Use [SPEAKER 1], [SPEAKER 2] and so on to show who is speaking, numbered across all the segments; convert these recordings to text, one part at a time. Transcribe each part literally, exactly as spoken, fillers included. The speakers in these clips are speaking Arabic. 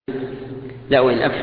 [SPEAKER 1] لا وين أفهم.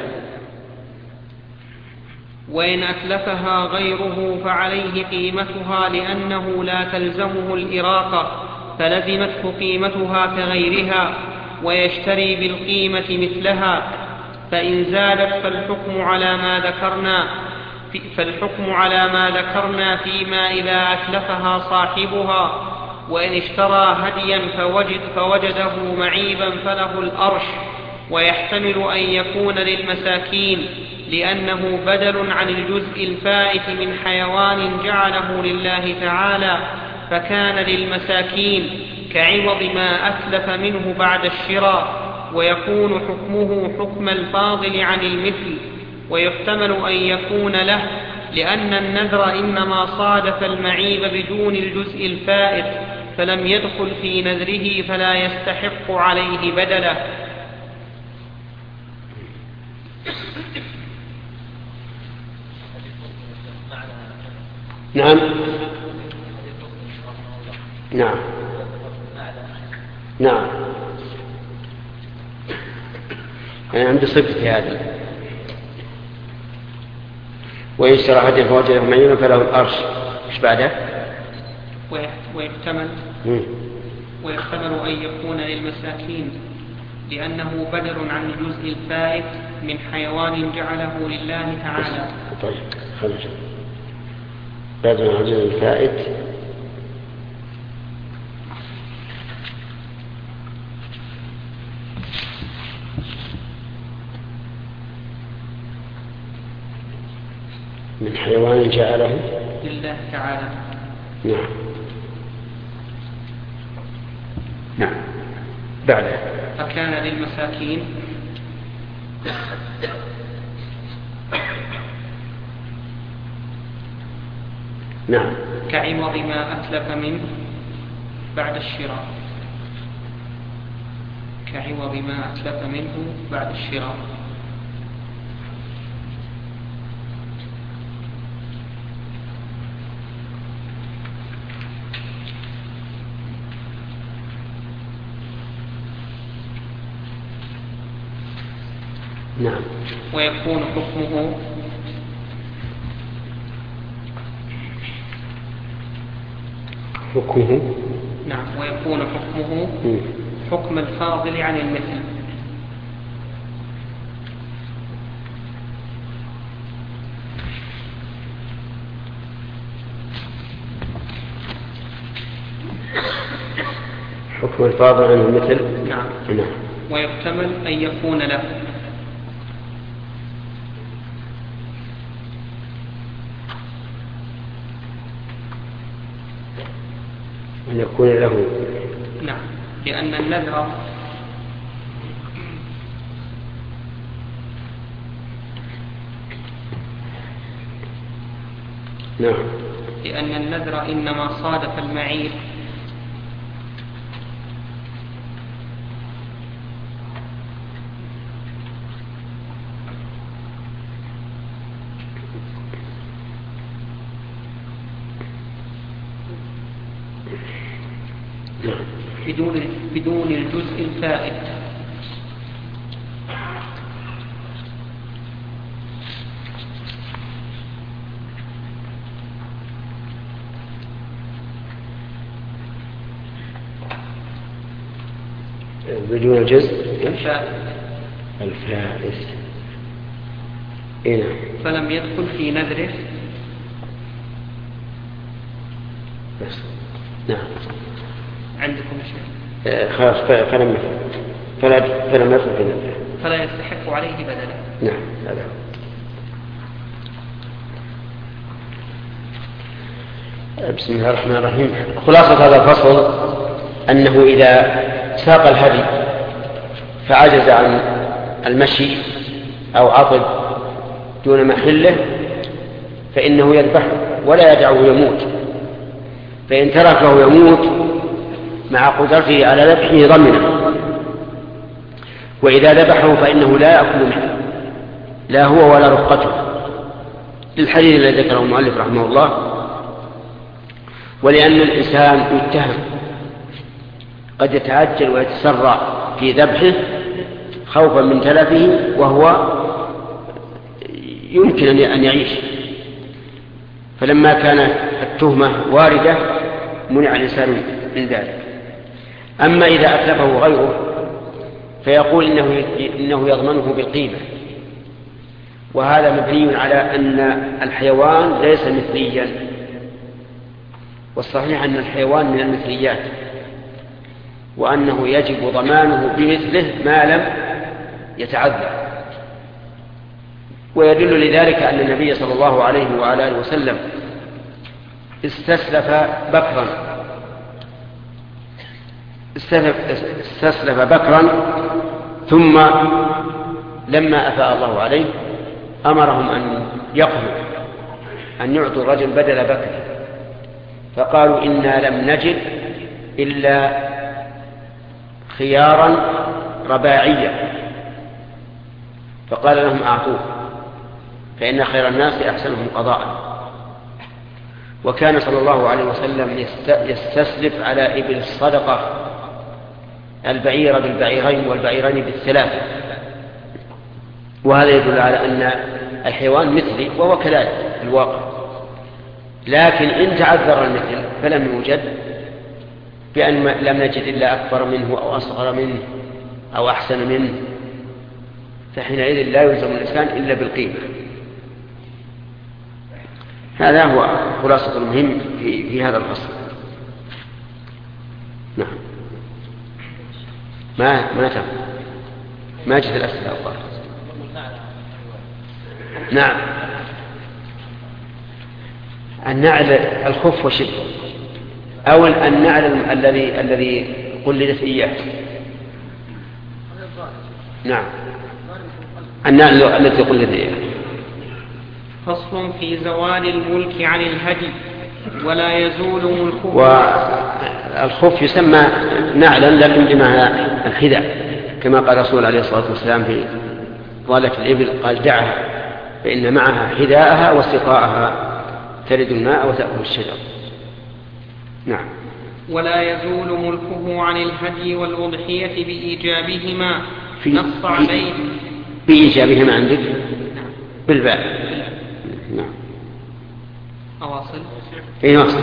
[SPEAKER 2] وإن أتلفها غيره فعليه قيمتها لأنه لا تلزمه الإراقة فلزمته قيمتها كغيرها ويشتري بالقيمة مثلها. فإن زادت فالحكم على ما ذكرنا فالحكم على ما ذكرنا فيما إذا أتلفها صاحبها. وإن اشترى هديا فوجد فوجده معيبا فله الأرش. ويحتمل أن يكون للمساكين لأنه بدل عن الجزء الفائت من حيوان جعله لله تعالى فكان للمساكين كعوض ما أتلف منه بعد الشراء. ويكون حكمه حكم الفاضل عن المثل. ويحتمل أن يكون له لأن النذر إنما صادف المعيب بدون الجزء الفائت فلم يدخل في نذره فلا يستحق عليه بدله.
[SPEAKER 1] نعم نعم نعم أنا عندي صفة في هذا. وإن اشترى هديا فوجده معيبا فله الأرش. إيش بعده؟
[SPEAKER 2] ويحتمل ويحتمل أن يكون للمساكين لأنه بدل عن الجزء الفائت من حيوان جعله لله تعالى.
[SPEAKER 1] طيب خلص. بدل عن الجزء الفائت من حيوان جعله
[SPEAKER 2] لله تعالى.
[SPEAKER 1] نعم نعم بعده.
[SPEAKER 2] فكان للمساكين
[SPEAKER 1] نعم
[SPEAKER 2] كعوض ما أتلف منه بعد الشراء كعوض ما أتلف منه بعد الشراء.
[SPEAKER 1] نعم.
[SPEAKER 2] ويكون حكمه
[SPEAKER 1] حكمه
[SPEAKER 2] نعم ويكون حكمه
[SPEAKER 1] م.
[SPEAKER 2] حكم الفاضل عن المثل.
[SPEAKER 1] حكم الفاضل عن المثل.
[SPEAKER 2] نعم.
[SPEAKER 1] نعم.
[SPEAKER 2] ويحتمل أن يكون له
[SPEAKER 1] أن يكون له.
[SPEAKER 2] نعم لأن النذر
[SPEAKER 1] نعم
[SPEAKER 2] لأن النذر إنما صادف المعيب بدون بدون الجزء الفائت.
[SPEAKER 1] بدون الجزء
[SPEAKER 2] الفائت
[SPEAKER 1] الفائت. إيه نعم.
[SPEAKER 2] فلم يدخل في نذره.
[SPEAKER 1] بس. نعم.
[SPEAKER 2] عندكم شيء؟
[SPEAKER 1] آه خلاص فلم فلا فلم يدخل في نذره
[SPEAKER 2] فلا يستحق عليه بدلا.
[SPEAKER 1] نعم هذا. بسم الله الرحمن الرحيم. خلاصة هذا الفصل أنه إذا ساق الهدي فعجز عن المشي أو عطب دون محله فإنه يذبحه ولا يدعه يموت. فإن تركه يموت مع قدرته على ذبحه ضمنه. وإذا ذبحه فإنه لا يأكل منه لا هو ولا رفقته للحديث الذي ذكره المؤلف رحمه الله. ولأن الإنسان يتهم قد يتعجل ويتسرع في ذبحه خوفا من تلفه وهو يمكن أن يعيش. فلما كانت التهمة واردة منع الإنسان من ذلك. أما إذا أتلفه غيره فيقول إنه, إنه يضمنه بالقيمة، وهذا مبني على أن الحيوان ليس مثليا، والصحيح أن الحيوان من المثليات، وأنه يجب ضمانه بمثله ما لم يتعذر. ويدل لذلك أن النبي صلى الله عليه وعلى آله وسلم استسلف بكرا استسلف بكرا ثم لما أفاء الله عليه أمرهم أن يقضوا أن يعطوا الرجل بدل بكر، فقالوا إنا لم نجد إلا خيارا رباعيا، فقال لهم أعطوه فإن خير الناس أحسنهم قضاء. وكان صلى الله عليه وسلم يستسلف على إبل الصدقة البعير بالبعيرين والبعيرين بالثلاثة، وهذا يدل على أن الحيوان مثلي، وهو كذلك في الواقع. لكن إن تعذر المثل فلم يوجد، بأن لم نجد إلا أكبر منه أو أصغر منه أو أحسن منه، فحينئذ لا يلزم الإنسان إلا بالقيمة. هذا هو خلاصة المهم في, في هذا الفصل. نعم. ما ما تم ما جت الأسئلة أو قال. نعم. النعل الخف وشبه، أو النعل الذي الذي قلدت إياه. نعم. النعل الذي قلدت إياه.
[SPEAKER 2] فصل في زوال الملك عن الهدي ولا يزول ملكه.
[SPEAKER 1] والخف يسمى نعلا لكن بمعنى الحذاء، كما قال الرسول عليه الصلاة والسلام في ضالة الإبل قال دعها فإن معها حذاءها وسقاءها ترد الماء وتأكل الشجر. نعم.
[SPEAKER 2] ولا يزول ملكه عن الهدي والأضحية بإيجابهما نص عليه.
[SPEAKER 1] بإيجابهما عندك بالباء. نعم.
[SPEAKER 2] أواصل.
[SPEAKER 1] إيه واصل.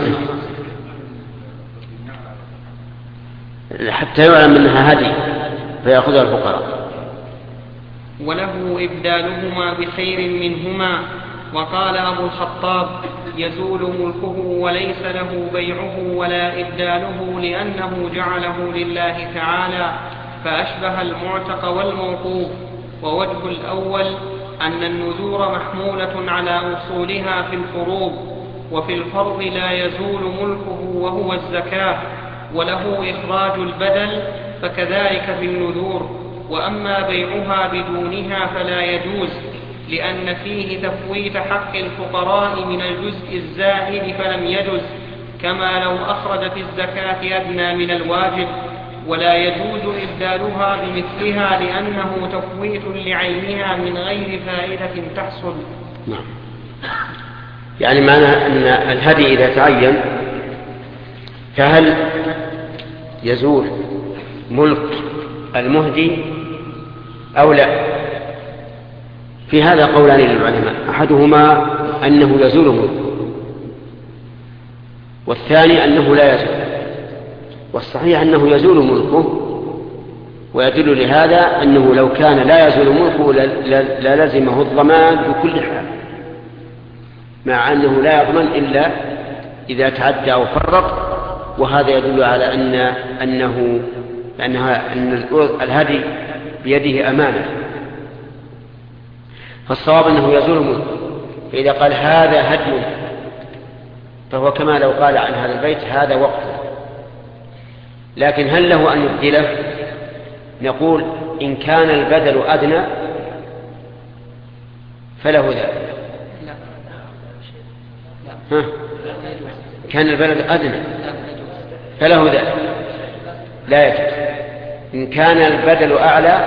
[SPEAKER 1] حتى يعلم أنها هدي فيأخذها الفقراء.
[SPEAKER 2] وله إبدالهما بخير منهما. وقال أبو الخطاب يزول ملكه وليس له بيعه ولا إبداله لأنه جعله لله تعالى، فأشبه المعتق والموقوف. ووجه الأول أن النذور محمولة على أصولها في الفروض، وفي الفرض لا يزول ملكه وهو الزكاة، وله إخراج البدل، فكذلك في النذور. وأما بيعها بدونها فلا يجوز، لأن فيه تفويت حق الفقراء من الجزء الزائد فلم يجز، كما لو أخرج في الزكاة أدنى من الواجب. ولا يجوز إبدالها بمثلها لأنه تفويت لعينها من غير فائدة تحصل.
[SPEAKER 1] نعم. يعني معنى أن الهدي إذا تعين فهل يزول ملك المهدي أو لا؟ في هذا قولان للعلماء، أحدهما أنه يزول ملكه، والثاني أنه لا يزول. والصحيح أنه يزول ملكه، ويدل لهذا أنه لو كان لا يزول ملكه للزمه الضمان بكل حال، مع أنه لا يضمن إلا إذا تعدى أو فرط. وهذا يدل على أن أنه أنها أن الهدي بيده أمانة، فالصواب أنه يزول ملكه. فإذا قال هذا هدي فهو كما لو قال عن هذا البيت هذا وقته. لكن هل له أن يبدله؟ نقول إن كان البدل أدنى فله ذلك. ها؟ كان البدل أدنى فله ذلك، لا يجوز. إن كان البدل أعلى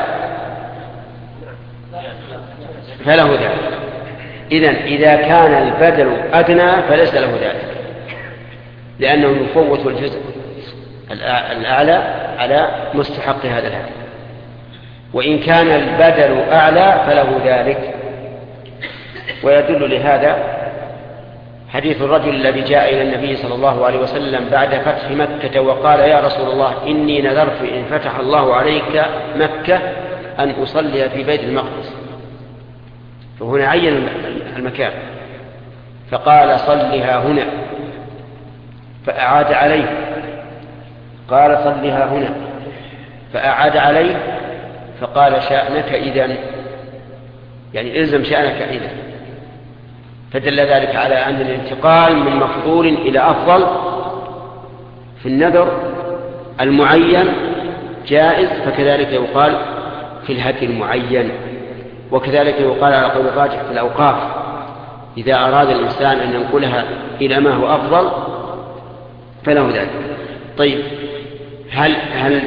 [SPEAKER 1] فله ذلك. إذن إذا كان البدل أدنى فليس له ذلك، لأنه يفوت الجزء الأعلى على مستحق هذا الهدي. وإن كان البدل أعلى فله ذلك. ويدل لهذا حديث الرجل الذي جاء إلى النبي صلى الله عليه وسلم بعد فتح مكة وقال: يا رسول الله، إني نذرت إن فتح الله عليك مكة أن أصلي في بيت المقدس. فهنا عين المكان فقال: صلها هنا. فأعاد عليه، قال: صلها هنا. فأعاد عليه فقال: شأنك إذن، يعني إلزم شأنك إذن. فدل ذلك على أن الانتقال من مفضول إلى أفضل في النذر المعين جائز، فكذلك يقال في الهدي المعين، وكذلك يقال على قول الراجح في الأوقاف إذا أراد الإنسان أن ينقلها إلى ما هو أفضل فله ذلك. طيب، هل, هل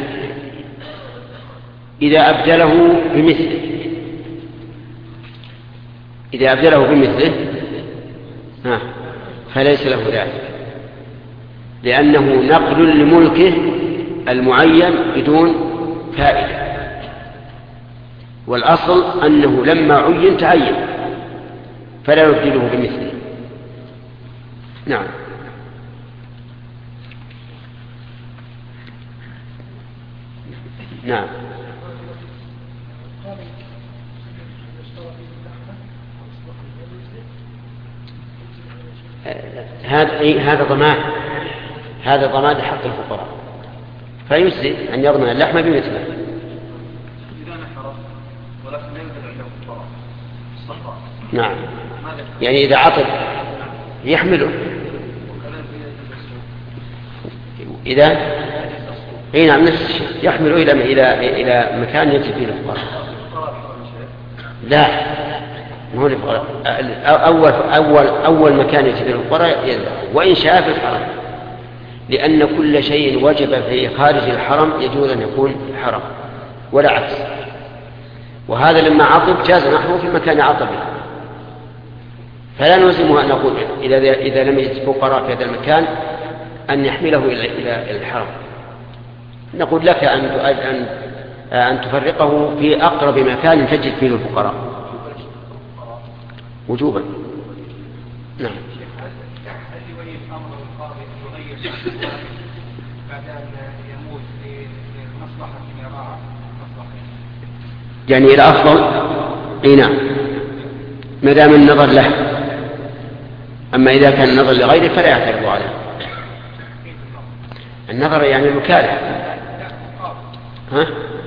[SPEAKER 1] إذا أبدله بمثله إذا أبدله بمثله ها فليس له ذلك، لأنه نقل لملكه المعين بدون فائدة، والأصل أنه لما عين تعين فلا يبدله بمثله. نعم. نعم. هذا هذا ضمان هذا ضمان حق الفقراء، فيجزي أن يضمن اللحم بمثله.
[SPEAKER 3] إذا نحر ولكن ينزل عند الفقراء الصفراء.
[SPEAKER 1] نعم، يعني إذا عطب يحمله. إذا اي نعم نفس الشيء، يحمله إلى إلى إلى مكان يجد فيه الفقراء. لا، هو الفقراء أول أول أول مكان يجد فيه الفقراء، وإن شاء في الحرم، لأن كل شيء وجب في خارج الحرم يجوز أن يكون حرم ولا عكس. وهذا لما عطب جاز نحوه في مكان عطبه، فلا نلزمه أن نقول إذا إذا لم يجد فقراء في هذا المكان أن يحمله إلى إلى الحرم. نقول لك أن أن أن تفرقه في أقرب مكان تجد فيه الفقراء وجوبا. نعم. يعني إلى أفضل. إيه نعم، ما دام النظر له. أما إذا كان النظر لغيره فلا يعترض عليه. النظر يعني المكالح. ها؟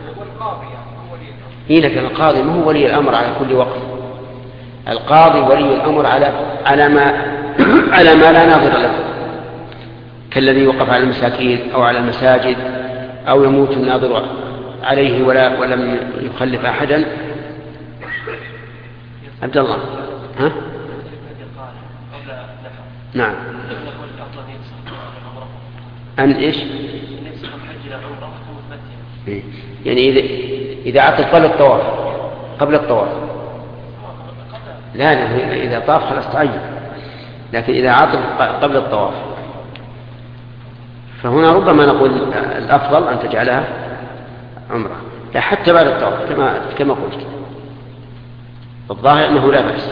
[SPEAKER 1] إيه، لكن القاضي ما هو ولي الأمر على كل وقت. القاضي ولي الأمر على على ما على ما لا ناظر له، كالذي يوقف على المساكين أو على المساجد، أو يموت الناظر عليه ولا ولم يخلف أحدا. عبد الله. ها؟ نعم. أن إيش؟ يعني إذا إذا عطل قبل الطواف قبل الطواف لا لا إذا طاف خلاص تعين، لكن إذا عطل قبل الطواف فهنا ربما نقول الأفضل أن تجعلها عمرة، لا حتى بعد الطواف كما كما قلت. الظاهر أنه لا بأس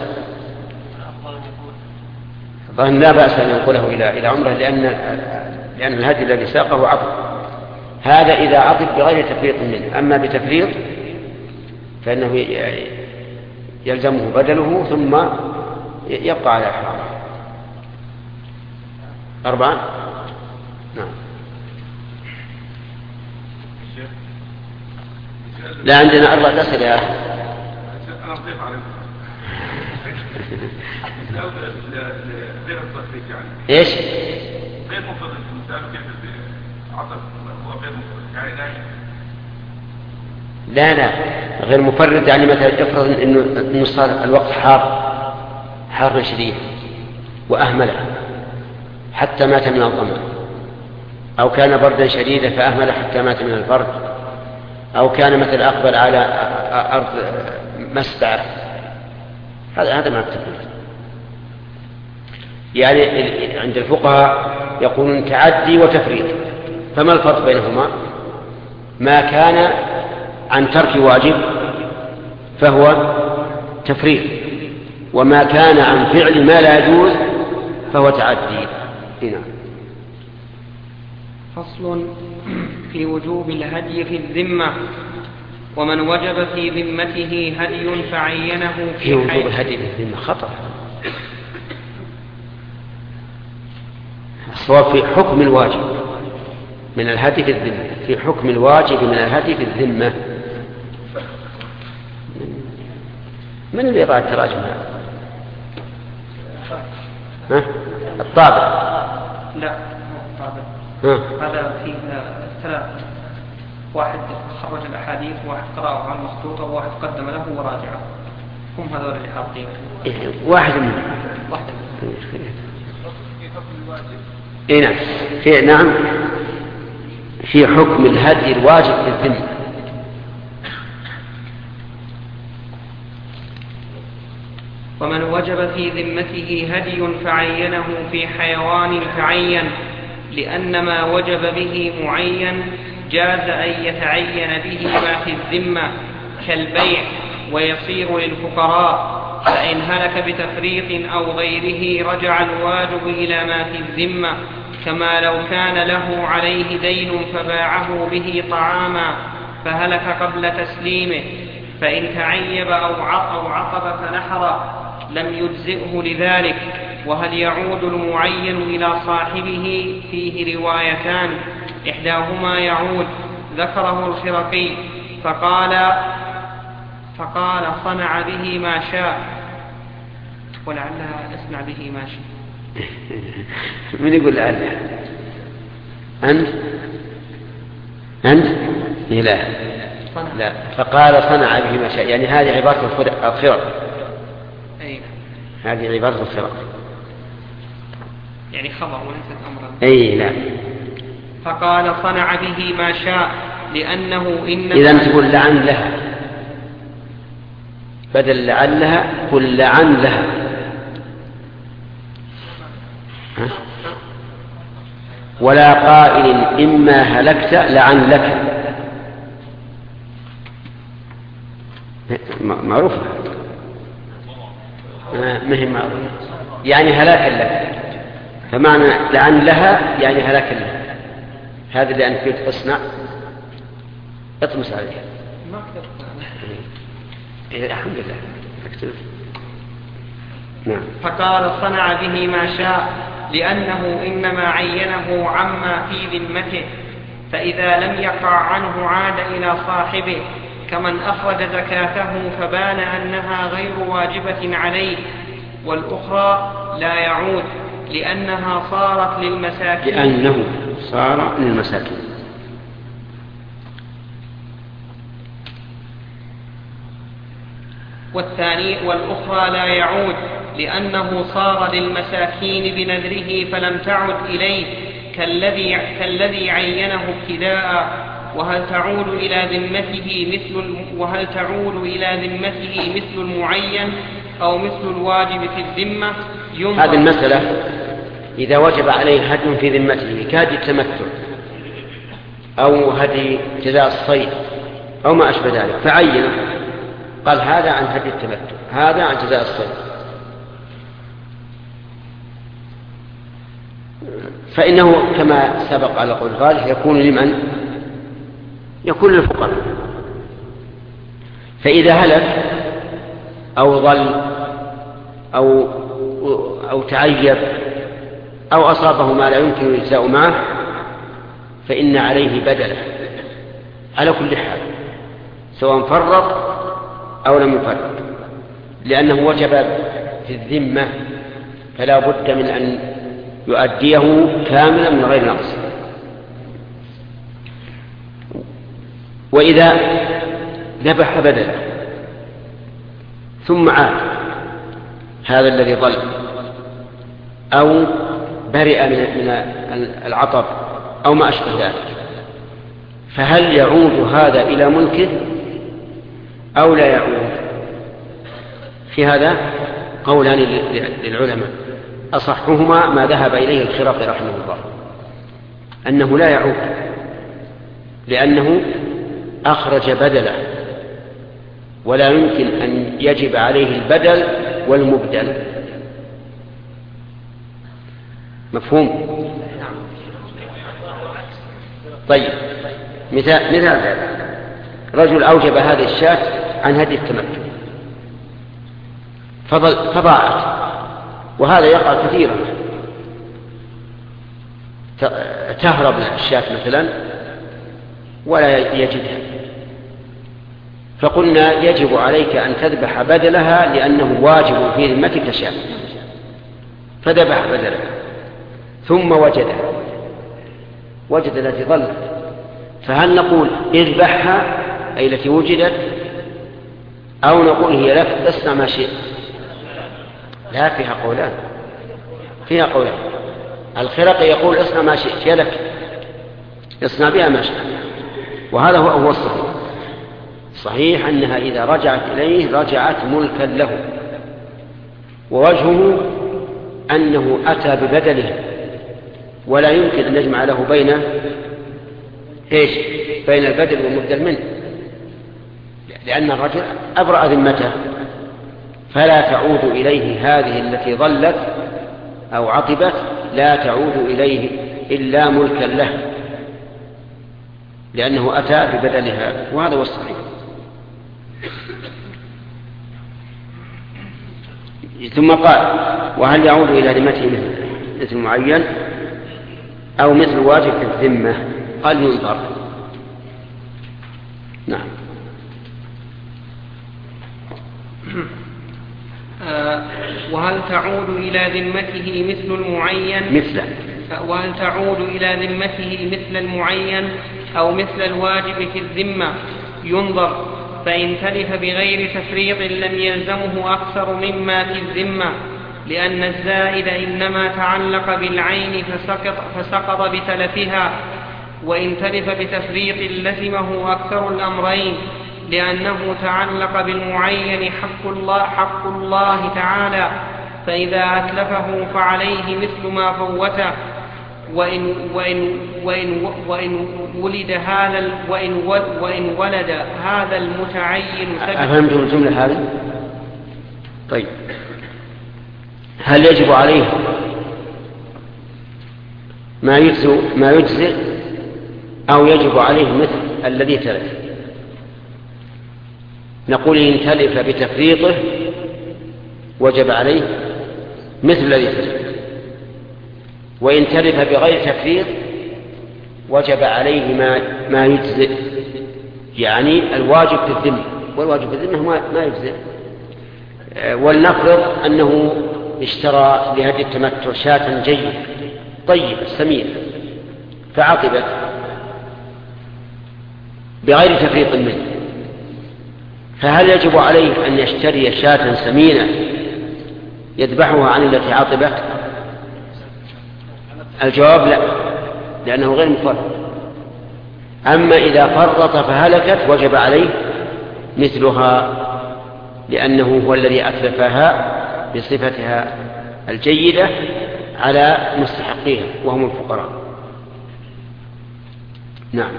[SPEAKER 1] الظاهر لا بأس أن ينقله إلى إلى عمرة، لأن لأن الهدي الذي ساقه عطل. هذا إذا عطل بغير تفريط منه، أما بتفريط فإنه يلزمه بدله ثم يبقى على إحرامه. أربعة. نعم. لا عندنا أربعة أسئلة يا أخي.
[SPEAKER 3] أنا أضيف عليكم. غير التصريح يعني.
[SPEAKER 1] إيش؟
[SPEAKER 3] غير مفرد المسألة كيف عطف هو غير مفرد يعني.
[SPEAKER 1] لا لا غير مفرد يعني مثلا افرض إنه صار الوقت حار حار شديد وأهمله حتى مات من الظمأ، أو كان بردا شديدا فأهمل حتى مات من البرد، أو كان مثل أقبل على أرض مسبعة، هذا هذا ما بتفرد. يعني عند الفقهاء يقولون تعدي وتفريط، فما الفرق بينهما؟ ما كان عن ترك واجب فهو تفريط، وما كان عن فعل ما لا يجوز فهو تعدي. هنا
[SPEAKER 2] فصل في وجوب الهدي في الذمة. ومن وجب في ذمته هدي فعينه في,
[SPEAKER 1] في وجوب الهدي في الذمة خطأ. الصواب في حكم الواجب من الهدي في الذمة، في حكم الواجب من الهدي في الذمة. من اللي يضع التراجم هذا؟ ها؟ الطابع؟
[SPEAKER 2] لا الطابع.
[SPEAKER 1] ها؟
[SPEAKER 2] هذا فيه ثلاث، واحد خرج الأحاديث، واحد قرأه على المخطوطة، وواحد قدم له وراجعه. هم هذول اللي حاطين.
[SPEAKER 1] إيه واحد منهم.
[SPEAKER 2] واحد منهم.
[SPEAKER 1] إيه نعم. في نعم في حكم الهدي الواجب في الذمة.
[SPEAKER 2] ومن وجب في ذمته هدي فعينه في حيوان تعين، لأن ما وجب به معين جاز أن يتعين به ما في الذمة كالبيع ويصير للفقراء، فإن هلك بتفريط أو غيره رجع الواجب إلى ما في الذمة، كما لو كان له عليه دين فباعه به طعاما فهلك قبل تسليمه، فإن تعيب أو عقب فنحر لم يجزئه لذلك. وهل يعود المعين إلى صاحبه؟ فيه روايتان، إحداهما يعود ذكره الخرقي فقال فقال صنع به ما شاء، ولعلها اصنع به ما شاء.
[SPEAKER 1] من يقول لعلها؟ أنت؟ أنت؟ لا لا. فقال صنع به ما شاء، يعني هذه عبارة الخرق.
[SPEAKER 2] أي
[SPEAKER 1] هذه عبارة الخرق،
[SPEAKER 2] يعني خبر وليست أمرا.
[SPEAKER 1] أي لا.
[SPEAKER 2] فقال صنع به ما شاء لأنه إنما
[SPEAKER 1] إذا تقول لعن لها، بدل لعلها قل لعن لها. ها؟ ولا قائل إما هلكت لعن لك، معروفة ما هي معروفة، يعني هلاكا لك، فمعنى لعن لها يعني هلاكا لك. هذا اللي أنت قلت اصنع اطمس عليها.
[SPEAKER 2] ما كتبت.
[SPEAKER 1] إيه الحمد لله اكتب. نعم.
[SPEAKER 2] فقال صنع به ما شاء لأنه إنما عينه عما في ذمته، فإذا لم يقع عنه عاد إلى صاحبه، كمن أخرج زكاته فبان أنها غير واجبة عليه، والأخرى لا يعود لأنها صارت للمساكين.
[SPEAKER 1] لأنه صار للمساكين.
[SPEAKER 2] والثاني والأخرى لا يعود لأنه صار للمساكين بنذره فلم تعد إليه، كالذي, كالذي عينه ابتداء. وهل تعود إلى ذمته مثل وهل تعود إلى ذمته مثل المعين أو مثل الواجب في الذمة؟
[SPEAKER 1] هذه المسألة إذا وجب عليه هدي في ذمته كهدي التمتع أو هدي جزاء الصيد أو ما أشبه ذلك، فعين قال هذا عن هدي التمتع، هذا عن جزاء الصيد، فإنه كما سبق على قول الغالب يكون لمن؟ يكون للفقراء. فإذا هلك أو ضل أو, أو تعيب أو أصابه ما لا يمكن الإجزاء معه فإن عليه بدله على كل حال، سواء فرط أو لم يفرط، لأنه وجب في الذمة فلا بد من أن يؤديه كاملا من غير نقص. وإذا ذبح بدله ثم عاد هذا الذي ضل أو برئ من العطب أو ما أشبه ذلك، فهل يعود هذا إلى ملكه أو لا يعود؟ في هذا قولان للعلماء، أصحهما ما ذهب إليه الخرقي رحمه الله، أنه لا يعود، لأنه أخرج بدله، ولا يمكن أن يجب عليه البدل والمبدل. مفهوم؟ طيب، مثال مثال ذلك: رجل أوجب هذه الشاة عن هدي التمتع فضاعت، وهذا يقع كثيرا، تهرب الشاة مثلا ولا يجدها، فقلنا يجب عليك أن تذبح بدلها لأنه واجب في ذمتك شاة، فذبح بدلها ثم وجدها، وجد التي ظلت، فهل نقول اذبحها أي التي وجدت، أو نقول هي لك اصنع ما شئت؟ لا، فيها قولان، فيها قولان. الخرقي يقول اصنع ما شئت، يا لك اصنع بها ما شئت، وهذا هو هو الصحيح. صحيح أنها إذا رجعت إليه رجعت ملكا له، ووجهه أنه أتى ببدله، ولا يمكن أن نجمع له بين إيش؟ بين البدل والمبدل منه، لأن الرجل أبرأ ذمته، فلا تعود إليه هذه التي ظلت أو عطبت، لا تعود إليه إلا ملكا له، لأنه أتى ببدلها، وهذا هو الصحيح. ثم قال: وهل يعود إلى ذمته مثل معين أو مثل واجب في الذمة؟ قال: ينظر. نعم.
[SPEAKER 2] آه وهل تعود إلى ذمته مثل المعين
[SPEAKER 1] مثل
[SPEAKER 2] وهل تعود إلى ذمته مثل المعين أو مثل الواجب في الذمة؟ ينظر، فإن تلف بغير تفريط لم يلزمه أكثر مما في الذمة، لأن الزائد إنما تعلق بالعين فسقط, فسقط بتلفها، وإن تلف بتفريط لزمه أكثر الأمرين، لأنه تعلق بالمعين حق الله, حق الله تعالى، فإذا أتلفه فعليه مثل ما فوته، وإن, وإن, وإن, وإن ولد هذا وإن, وإن ولد هذا المتعين.
[SPEAKER 1] أفهمتم الجملة هذه؟ طيب، هل يجب عليه ما يجزئ ما يجزئ أو يجب عليه مثل الذي تلف؟ نقول إن تلف بتفريطه وجب عليه مثل الذي تلف، وإن تلف بغير تفريط وجب عليه ما ما يجزئ، يعني الواجب في الذمة، والواجب في الذمة ما يجزئ. ولنفرض أنه اشترى لهدي التمتع شاة جيدة طيبة سمينة فعطبت بغير تفريط منه، فهل يجب عليه أن يشتري شاة سمينة يذبحها عن التي عطبت؟ الجواب لا، لأنه غير مفرط. أما إذا فرط فهلكت وجب عليه مثلها، لأنه هو الذي أتلفها بصفتها الجيدة على مستحقيها وهم الفقراء. نعم.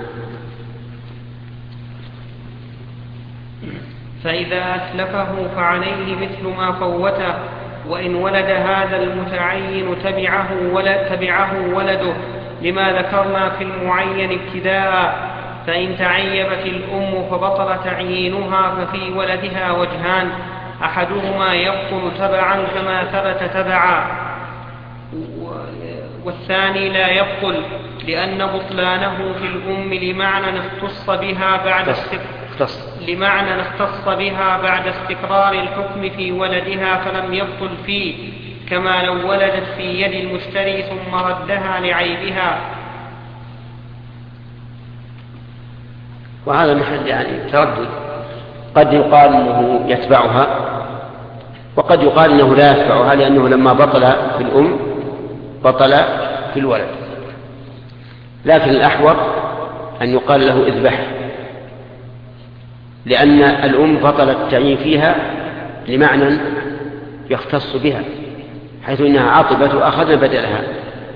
[SPEAKER 2] فإذا أتلفه فعليه مثل ما فوته، وإن ولد هذا المتعين تبعه ولد تبعه ولده، لما ذكرنا في المعين ابتداء. فإن تعيبت الأم فبطل تعيينها ففي ولدها وجهان: أحدهما يبطل تبعا كما ثبت تبعا، والثاني لا يبطل، لأن بطلانه في الأم لمعنى اختص بها بعد استقرار لمعنى اختص بها بعد استقرار الحكم في ولدها فلم يبطل فيه، كما لو ولدت في يد المشتري ثم ردها لعيبها.
[SPEAKER 1] وهذا محل يعني تردد، قد يقال أنه يتبعها وقد يقال أنه لا يتبعها، لأنه لما بطل في الأم بطل في الولد، لكن الأحوط أن يقال له اذبح، لأن الأم بطل التعيين فيها لمعنى يختص بها، حيث إنها عطبت وأخذنا بدلها،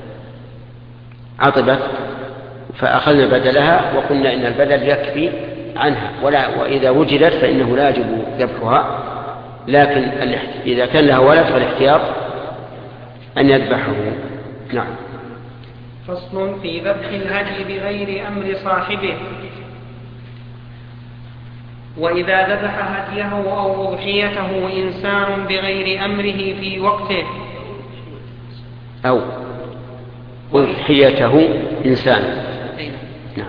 [SPEAKER 1] عطبت فأخذنا بدلها، وقلنا إن البدل يكفي عنها ولا وإذا وجدت فإنه لا يجب ذبحها، لكن إذا كان لها ولد فالاحتياط أن يذبحه. نعم.
[SPEAKER 2] فصل في ذبح الهدي بغير أمر صاحبه. وإذا ذبح هديه أو أضحيته إنسان بغير أمره في وقته
[SPEAKER 1] أو أضحيته إنسان نعم.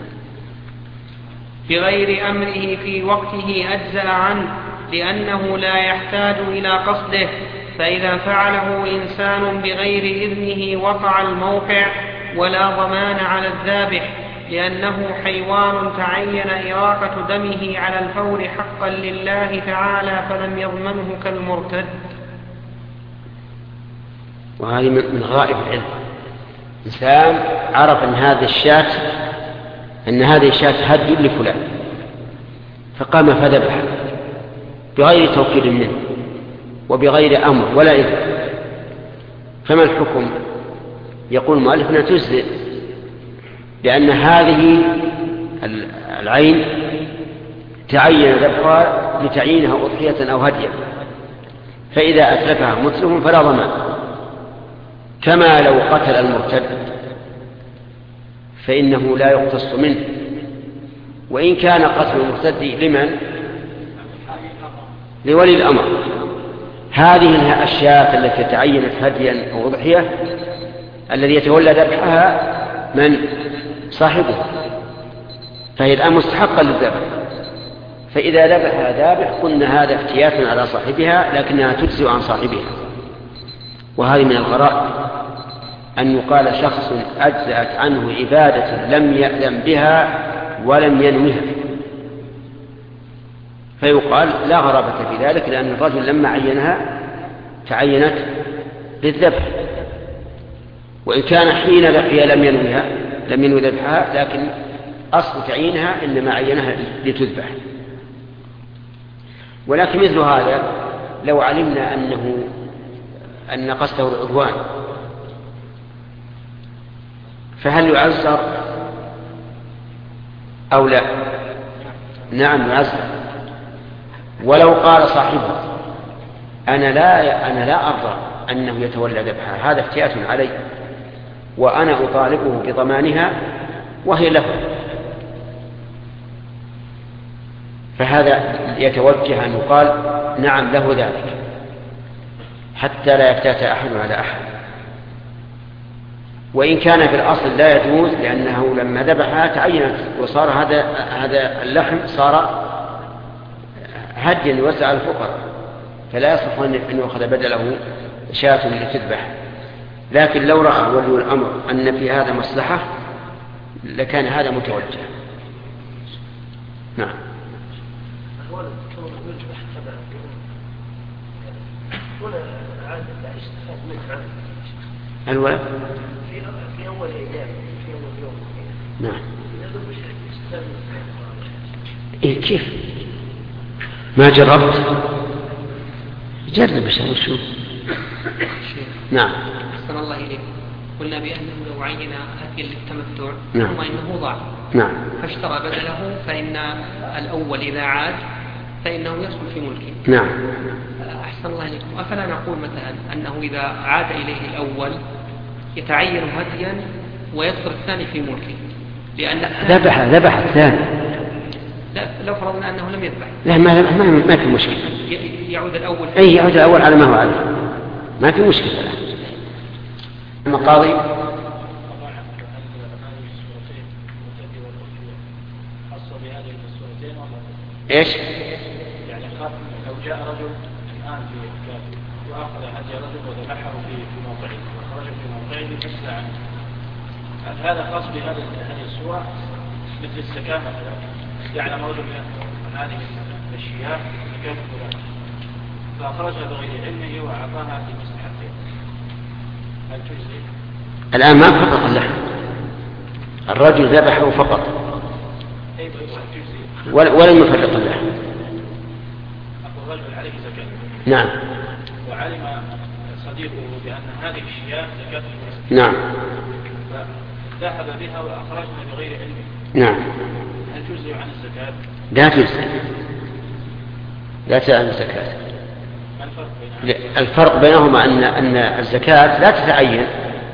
[SPEAKER 2] بغير أمره في وقته أجزأ عنه لأنه لا يحتاج إلى قصده، فإذا فعله إنسان بغير إذنه وقع الموقع ولا ضمان على الذابح، لأنه حيوان تعين إراقة دمه على الفور حقا لله تعالى فلم يضمنه كالمرتد.
[SPEAKER 1] وهذه من غائب العلم. إنسان عرف أن هذا الشاة أن هذه الشاة هدي لفلان فقام فذبح بغير توكيل منه وبغير أمر ولا إذن، فما الحكم؟ يقول المؤلف أنها تجزئ، لأن هذه العين تعين ذبحها لتعيينها أضحية أو هدية، فإذا أتلفها متلف فلا ضمان، كما لو قتل المرتد فإنه لا يقتص منه، وإن كان قتل المرتد لمن؟ لولي الأمر. هذه الأشياء التي تعينت هديا أو أضحية الذي يتولى ذبحها من؟ صاحبه، فهي الآن مستحقة للذبح، فإذا ذبحها ذابح قلنا هذا افتيات على صاحبها لكنها تجزئ عن صاحبها. وهذه من الغرائب أن يقال شخص أجزأت عنه عبادة لم يأذن بها ولم ينوها، فيقال لا غرابة في ذلك، لأن الرجل لما عينها تعينت للذبح، وإن كان حين ذبحها لم ينوها لم ينوي ذبحها، لكن أصل تعيينها إنما عينها لتذبح. ولكن مثل هذا لو علمنا أنه أن قصده العدوان فهل يعذر أو لا؟ نعم يعذر. ولو قال صاحبه أنا لا, أنا لا أرضى أنه يتولى ذبحها، هذا افتيات علي وأنا أطالبه بضمانها وهي له، فهذا يتوجه أن يقال نعم له ذلك حتى لا يفتات أحد على أحد. وإن كان في الأصل لا يجوز، لأنه لما ذبحها تعينت وصار هذا هذا اللحم صار هديا يوزع على الفقراء، فلا يصح أن يأخذ بدله شاة لتذبح. لكن لو رأى ولي الأمر أن في هذا مصلحة لكان هذا متوجه. نعم. الولد
[SPEAKER 4] في أول أيام في أول يوم.
[SPEAKER 1] نعم. إيه كيف؟ ما جربت؟ جرب شو شو. نعم.
[SPEAKER 2] أحسن الله إليك. قلنا بأنه لو عين هديا للتمتع
[SPEAKER 1] نعم.
[SPEAKER 2] ثم إنه ضاع
[SPEAKER 1] نعم.
[SPEAKER 2] فاشترى بدله، فإن الأول إذا عاد فإنه يدخل في ملكه.
[SPEAKER 1] نعم.
[SPEAKER 2] أحسن الله إليكم. أفلا نقول مثلا أنه إذا عاد إليه الأول يتعين هديا ويدخل الثاني في ملكه، لأن
[SPEAKER 1] ذبح ذبح الثاني.
[SPEAKER 2] لا لو فرضنا أنه لم يذبح.
[SPEAKER 1] لا ما ما ما في مشكلة.
[SPEAKER 2] يعود الأول.
[SPEAKER 1] أي يعود الأول على ما هو عليه، ما في مشكلة. المقاضي ايش؟
[SPEAKER 4] يعني لو جاء رجل الآن في كافر وأخذ هدي رجل وذبحه في موضعه وخرج في موضعه فسد عنه، هل هذا خاص بهذه الصورة مثل الزكاة مثلا؟ يعلم رجل من هذه الأشياء زكاة فلان فأخرجها بغير علمه وأعطاها في مستحقه، هل تجزي؟
[SPEAKER 1] الآن ما فرق اللحم، الرجل ذبحه فقط ولم يفرق اللحم.
[SPEAKER 4] الرجل عليه زكاة.
[SPEAKER 1] نعم.
[SPEAKER 4] وعلم صديقه بأن هذه الأشياء زكاة المسلم.
[SPEAKER 1] نعم.
[SPEAKER 4] فذهب بها وأخرجها بغير علمه.
[SPEAKER 1] نعم.
[SPEAKER 4] هل تجزي عن الزكاة؟
[SPEAKER 1] لا تجزي، لا تعين الزكاة. الفرق بينهما أن أن الزكاة لا تتعين،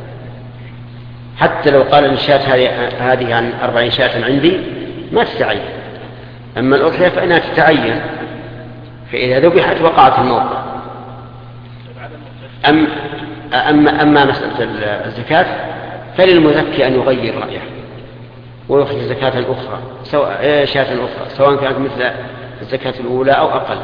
[SPEAKER 1] حتى لو قال الشاة هذه عن أربعين شاة عندي ما تتعين. أما الأضحية فإنها تتعين، فإذا ذبحت وقعت في الموقع. أم أما أما مسألة الزكاة فللمزكي أن يغير رأيه ويخرج زكاة أخرى، سواء شاة أخرى، سواء كانت مثل الزكاة الأولى أو أقل.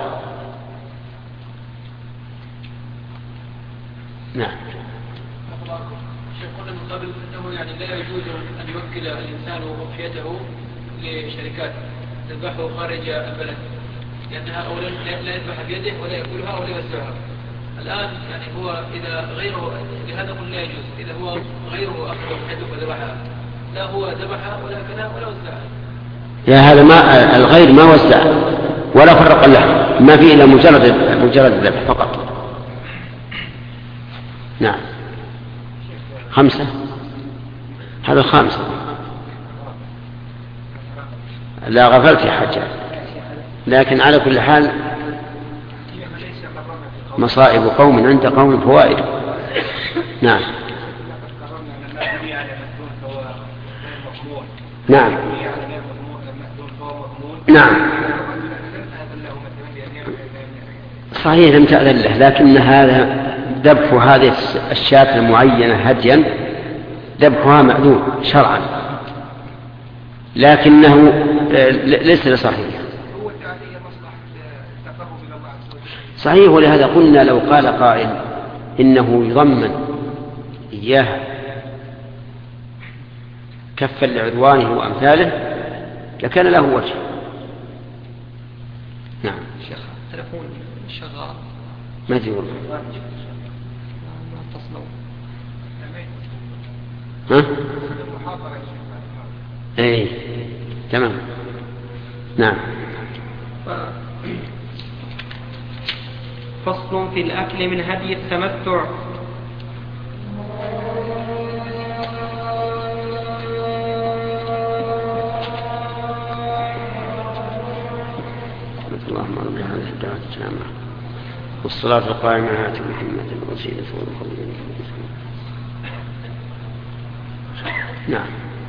[SPEAKER 1] نعم.
[SPEAKER 4] شيخ قلنا من قبل أنه يعني لا يجوز أن يوكل الإنسان أضحيته لشركات تذبحه خارج البلد، لأنها أولا لا يذبح بيده ولا يأكلها ولا يوزعها. الآن يعني هو إذا غيره، لهذا قل لا يجوز، إذا هو غيره أخذ أضحيته وذبحها، لا هو ذبحها ولا أكلها ولا وزعها.
[SPEAKER 1] يا هذا ما الغير ما وزع ولا فرق اللحم، ما فيه إلا مجرد مجرد الذبح فقط. نعم. خمسة، هذا الخامسة. لا غفلت يا حجة، لكن على كل حال مصائب قوم عند قوم فوائد. نعم. نعم. نعم. صحيح لم تأذن له، لكن هذا ذبح هذه الشاة المعينة هديا ذبحها مأذون شرعا، لكنه ليس لصحيح. صحيح، ولهذا قلنا لو قال قائل إنه يضمن إياه كفا لعدوانه وأمثاله لكان له وجه. نعم.
[SPEAKER 2] شيخ تلفون شغال
[SPEAKER 1] ما أدري والله.
[SPEAKER 2] ما اتصلوا.
[SPEAKER 1] ها؟ ايه تمام. نعم.
[SPEAKER 2] فصل في الأكل من هدي التمتع.
[SPEAKER 1] اللهم رب هذه الدعوة التامة والصلاة القائمة آت محمد الوسيلة والفضيلة. نعم.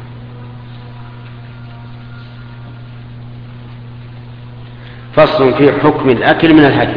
[SPEAKER 1] فصل في حكم الأكل من الهدي.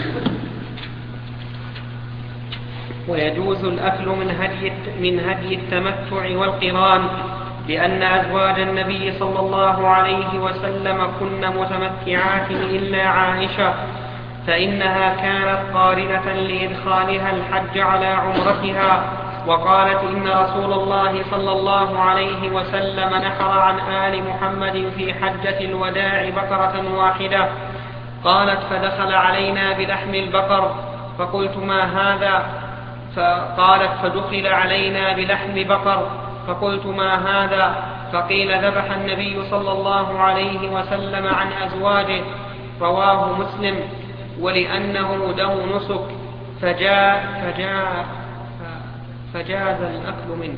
[SPEAKER 2] ويجوز الأكل من هدي من هدي التمتع والقران، لأن أزواج النبي صلى الله عليه وسلم كن متمتعات إلا عائشة، فإنها كانت قارنة لإدخالها الحج على عمرتها، وقالت إن رسول الله صلى الله عليه وسلم نحر عن آل محمد في حجة الوداع بقرة واحدة. قالت فدخل علينا بلحم البقر فقلت ما هذا؟ فقالت فدخل علينا بلحم بقر فقلت ما هذا؟ فقيل ذبح النبي صلى الله عليه وسلم عن أزواجه. رواه مسلم. ولأنه دم نسك فجاء فجاء فجاز الأكل منه.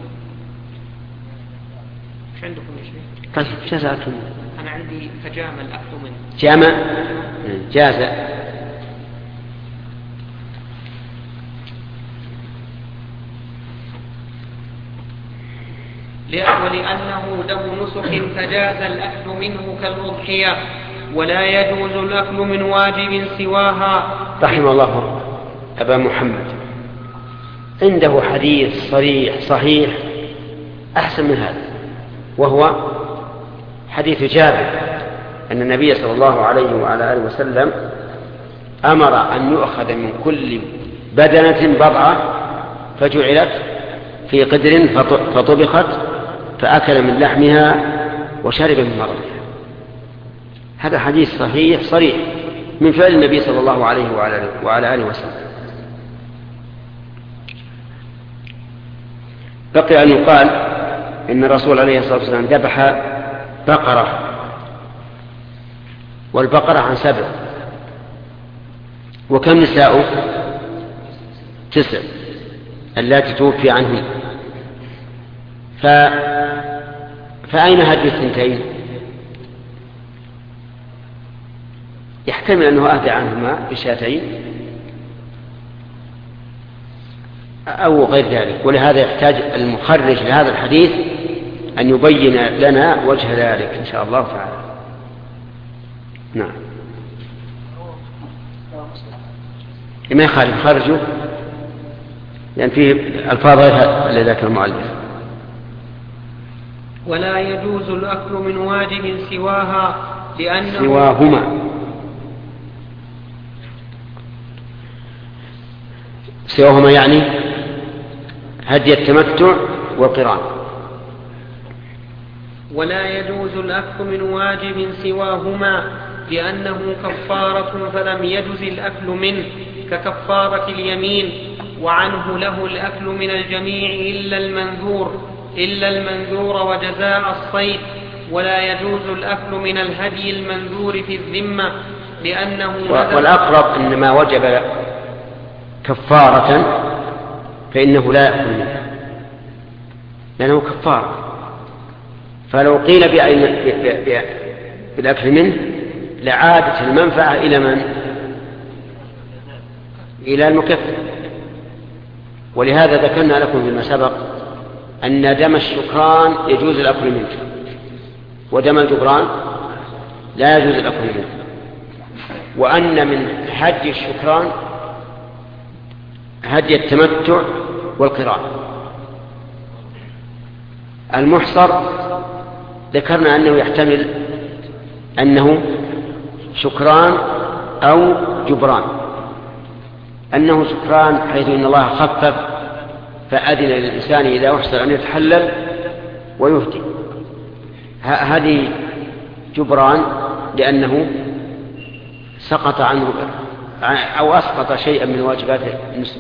[SPEAKER 2] ايش عندكم يا شيخ؟
[SPEAKER 1] طيب جزاكم.
[SPEAKER 2] أنا عندي فجام الأكل منه.
[SPEAKER 1] جامع جاز.
[SPEAKER 2] ولأنه دم نسك فجاز الأكل منه كالأضحية، ولا يجوز الأكل من واجب سواها.
[SPEAKER 1] رحم الله أبا محمد، عنده حديث صريح صحيح أحسن من هذا، وهو حديث جابر أن النبي صلى الله عليه وعلى آله وسلم أمر أن يؤخذ من كل بدنة بضعة فجعلت في قدر فطبخت فأكل من لحمها وشرب من مرضها. هذا حديث صحيح صريح من فعل النبي صلى الله عليه وعلى آله وسلم. بقي أن يقال إن الرسول عليه الصلاة والسلام ذبح بقرة، والبقرة عن سبع، وكم نساء؟ تسع اللاتي توفي عنهن. ف... فأين هدي الثنتين؟ يحتمل أنه أهدى عنهما بشاتين أو غير ذلك. ولهذا يحتاج المخرج لهذا الحديث أن يبين لنا وجه ذلك إن شاء الله تعالى. نعم. ما يخالف خرجه لأن فيه ألفاظ غير ذاك المؤلف.
[SPEAKER 2] ولا يجوز الأكل من واجب سواها لأنه
[SPEAKER 1] سواهما. سواهما يعني هدي التمتع والقران.
[SPEAKER 2] ولا يجوز الأكل من واجب سواهما لأنه كفارة فلم يجز الأكل منه ككفارة اليمين، وعنه له الأكل من الجميع إلا المنذور إلا المنذور وجزاء الصيد. ولا يجوز الأكل من الهدي المنذور في الذمة لأنه
[SPEAKER 1] والأقرب إنما وجب كفارة فإنه لا يأكل منه لأنه كفارة. فلو قيل بالأكل منه لعادت المنفعة إلى من؟ إلى المكفر. ولهذا ذكرنا لكم فيما سبق أن دم الشكران يجوز الأكل منه ودم الجبران لا يجوز الأكل منه، وأن من هدي الشكران هدي التمتع والقران. المحصر ذكرنا أنه يحتمل أنه شكران أو جبران، أنه شكران حيث إن الله خفف فأذن للإنسان إذا أحسن أن يتحلل ويهدي. هذه جبران لأنه سقط عنه أو أسقط شيئا من واجبات النسك.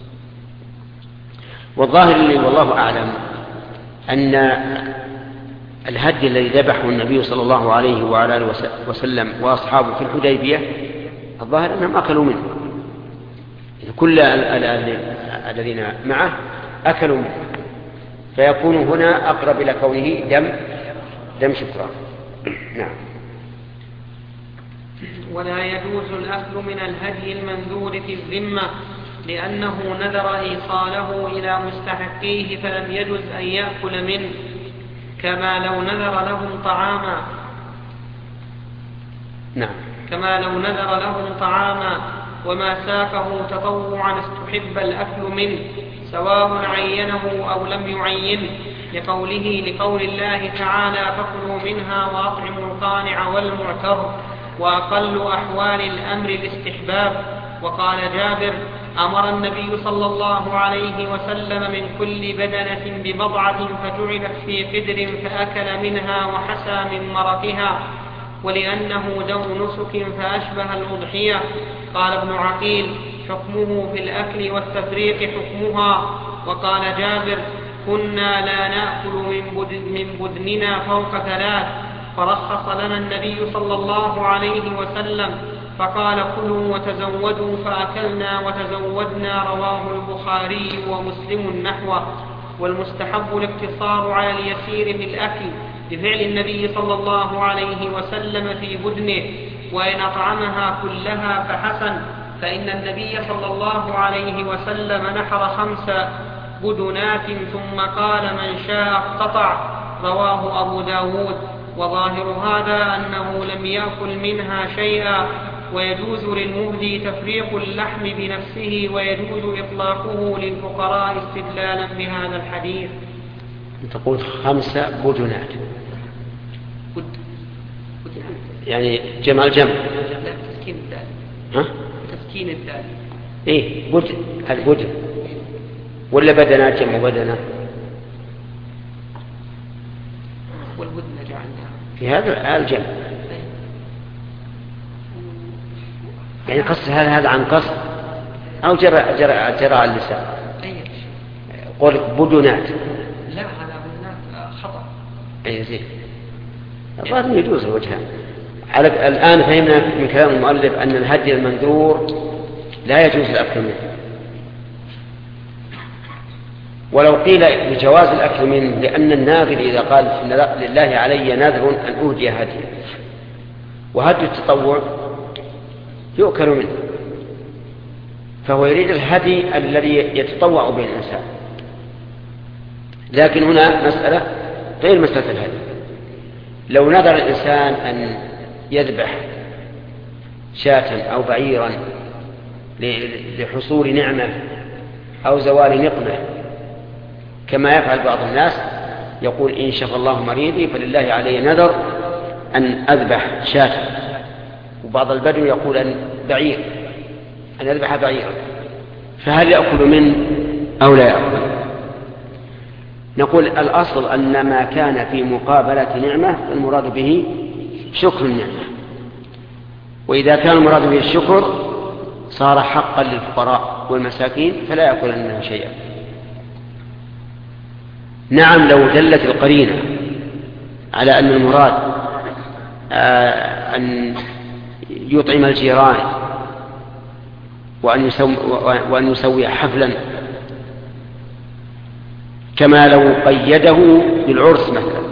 [SPEAKER 1] والظاهر لي والله أعلم أن الهدي الذي ذبحه النبي صلى الله عليه وعلى آله وسلم وأصحابه في الحديبية الظاهر أنهم أكلوا منه، كل الذين معه أكلوا منه، فيكون هنا أقرب إلى كونه دم دم شكران. نعم.
[SPEAKER 2] ولا يجوز الأكل من الهدي المنذور في الذمة لأنه نذر إيصاله إلى مستحقيه فلم يجوز أن يأكل منه، كما لو نذر لهم طعاما
[SPEAKER 1] نعم
[SPEAKER 2] كما لو نذر لهم طعاما وما ساقه تطوعا استحب الأكل منه سواء عينه أو لم يعينه، لقوله لقول الله تعالى فكلوا منها وأطعموا القانع والمعتر، وأقل أحوال الأمر الاستحباب. وقال جابر أمر النبي صلى الله عليه وسلم من كل بدنة ببضعة فجعلت في قدر فأكل منها وحسى من مرقها، ولأنه دم نسك فأشبه الأضحية. قال ابن عقيل حكمه في الأكل والتفريق حكمها. وقال جابر كنا لا نأكل من بدننا فوق ثلاث، فرخص لنا النبي صلى الله عليه وسلم فقال كلوا وتزودوا فأكلنا وتزودنا، رواه البخاري ومسلم نحوه. والمستحب الاقتصار على اليسير في الأكل بفعل النبي صلى الله عليه وسلم في بدنه، وإن أطعمها كلها فحسن، فإن النبي صلى الله عليه وسلم نحر خمس بدنات ثم قال من شاء اقتطع، رواه أبو داود. وظاهر هذا أنه لم يأكل منها شيئا، ويجوز للمهدي تفريق اللحم بنفسه ويجوز إطلاقه للفقراء استدلالا بهذا الحديث.
[SPEAKER 1] تقول خمس بدنات
[SPEAKER 2] بد بد
[SPEAKER 1] يعني جمع الجمع
[SPEAKER 2] لا تسكين الدال.
[SPEAKER 1] ها؟
[SPEAKER 2] تسكين الدال.
[SPEAKER 1] إيه بدن البدن ولا بدنات جمع بدنة؟
[SPEAKER 2] والبدن جعلناها
[SPEAKER 1] في هذا الجمع يعني قص هذا هذا عن قص أو جرى جرى جرى على اللسان. قول بدنات
[SPEAKER 2] لا هذا بدنات خطأ.
[SPEAKER 1] أي زين الظاهر يجوز الوجهان. على الآن فهمنا من كلام المؤلف أن الهدي المنذور لا يجوز الأكل منه. ولو قيل بجواز الأكل منه لأن الناذر إذا قال إن لله علي نذر أن أهدي هدي، وهدي التطوع يؤكل منه، فهو يريد الهدي الذي يتطوع به الإنسان. لكن هنا مسألة غير مسألة الهدي. لو نذر الإنسان أن يذبح شاة أو بعيرا لحصول نعمة أو زوال نقمة، كما يفعل بعض الناس، يقول إن شفى الله مريضي فلله علي نذر أن أذبح شاة، وبعض البدو يقول أن بعير أن أذبح بعيرا، فهل يأكل منه أو لا يأكل؟ نقول الأصل أن ما كان في مقابلة نعمة المراد به شكر النعمة، وإذا كان المراد به الشكر صار حقا للفقراء والمساكين فلا يأكل منه شيئا. نعم لو دلت القرينة على أن المراد أن يطعم الجيران وأن يسوي, وأن يسوي حفلا، كما لو قيده بالعرس مثلا،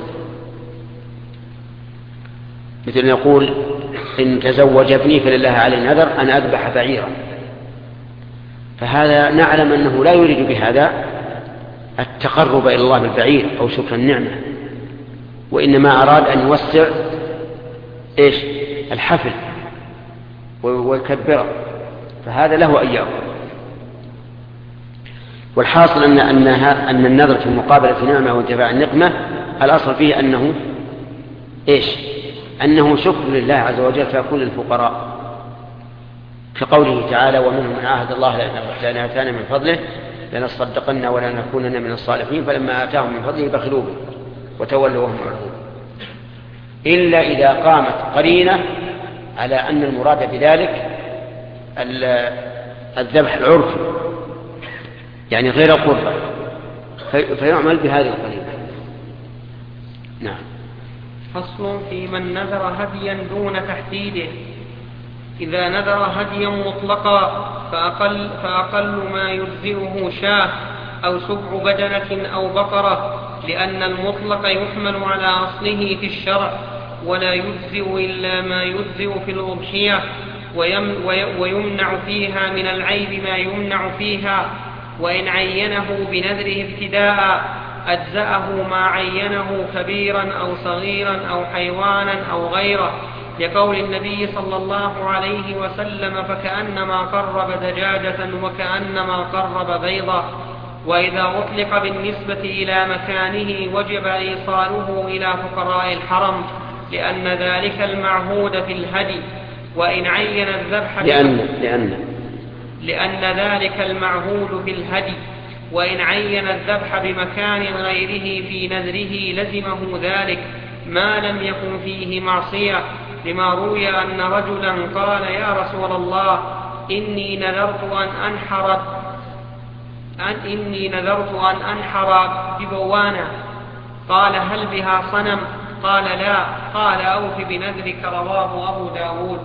[SPEAKER 1] مثل يقول إن تزوج ابني فلله علي نذر أن أذبح بعيرا، فهذا نعلم أنه لا يريد بهذا التقرب إلى الله بالبعير أو شكر النعمة، وإنما أراد أن يوسع إيش الحفل ويكبره، فهذا له أن يأكل. والحاصل أن, أنها أن النذر في مقابلة نعمة وانتفاع النقمة الأصل فيه أنه إيش أنه شكر لله عز وجل فيكون للفقراء، كقوله تعالى ومنهم من عاهد الله لأن آتانا من فضله لنصدقن ولنكونن من الصالحين فلما آتاهم من فضله بخلوا به وتولوا وهم معرضون، إلا إذا قامت قرينة على أن المراد بذلك الذبح العرفي يعني غير قربة، فيعمل بهذه القرينة. نعم.
[SPEAKER 2] فصل في من نذر هديا دون تحديده. إذا نذر هديا مطلقا فأقل, فأقل ما يجزئه شاة أو سبع بدنة أو بقرة، لأن المطلق يحمل على أصله في الشرع ولا يجزئ إلا ما يجزئ في الأضحية، ويمنع فيها من العيب ما يمنع فيها، وإن عينه بنذره ابتداء أجزأه ما عينه كبيرا أو صغيرا أو حيوانا أو غيره، لقول النبي صلى الله عليه وسلم فكأنما قرب دجاجة وكأنما قرب بيضة. وإذا أطلق بالنسبة إلى مكانه وجب إيصاله إلى فقراء الحرم، لأن ذلك المعهود في الهدي. وإن عين الذبح
[SPEAKER 1] لأن, لأن,
[SPEAKER 2] لأن ذلك المعهود في الهدي، وإن عين الذبح بمكان غيره في نذره لزمه ذلك ما لم يكن فيه معصية، لما روي أن رجلا قال يا رسول الله إني نذرت أن أنحر أن إني نذرت أن أنحر ببوانة، قال هل بها صنم؟ قال لا، قال أوف بنذرك، رواه أبو داود.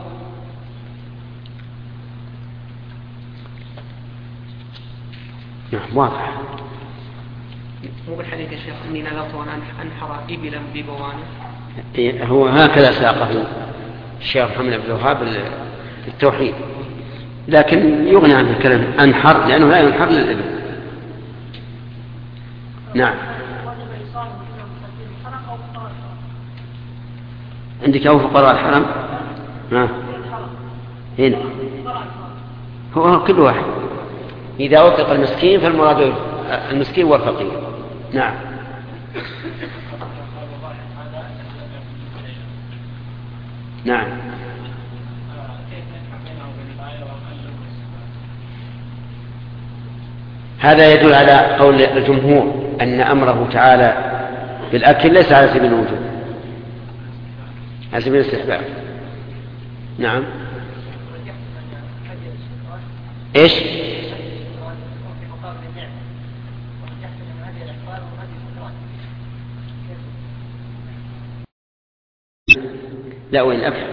[SPEAKER 1] واضح.
[SPEAKER 2] مو بالحديث يا شيخ إني نذرت أن أنحر إبلا ببوانة؟
[SPEAKER 1] هو هكذا ساقه الشيخ محمد بن الوهاب التوحيد، لكن يغني عن الكلام أنحر لأنه لا ينحر للإبل. نعم. عندك أو فقراء الحرم؟ ها. هنا هو كل واحد إذا أطلق المسكين فالمراد المسكين والفقير. نعم. نعم. هذا يدل على قول الجمهور أن أمره تعالى بالأكل ليس على سبيل الوجوب، على سبيل الاستحباب. نعم. إيش؟ لا وين أكل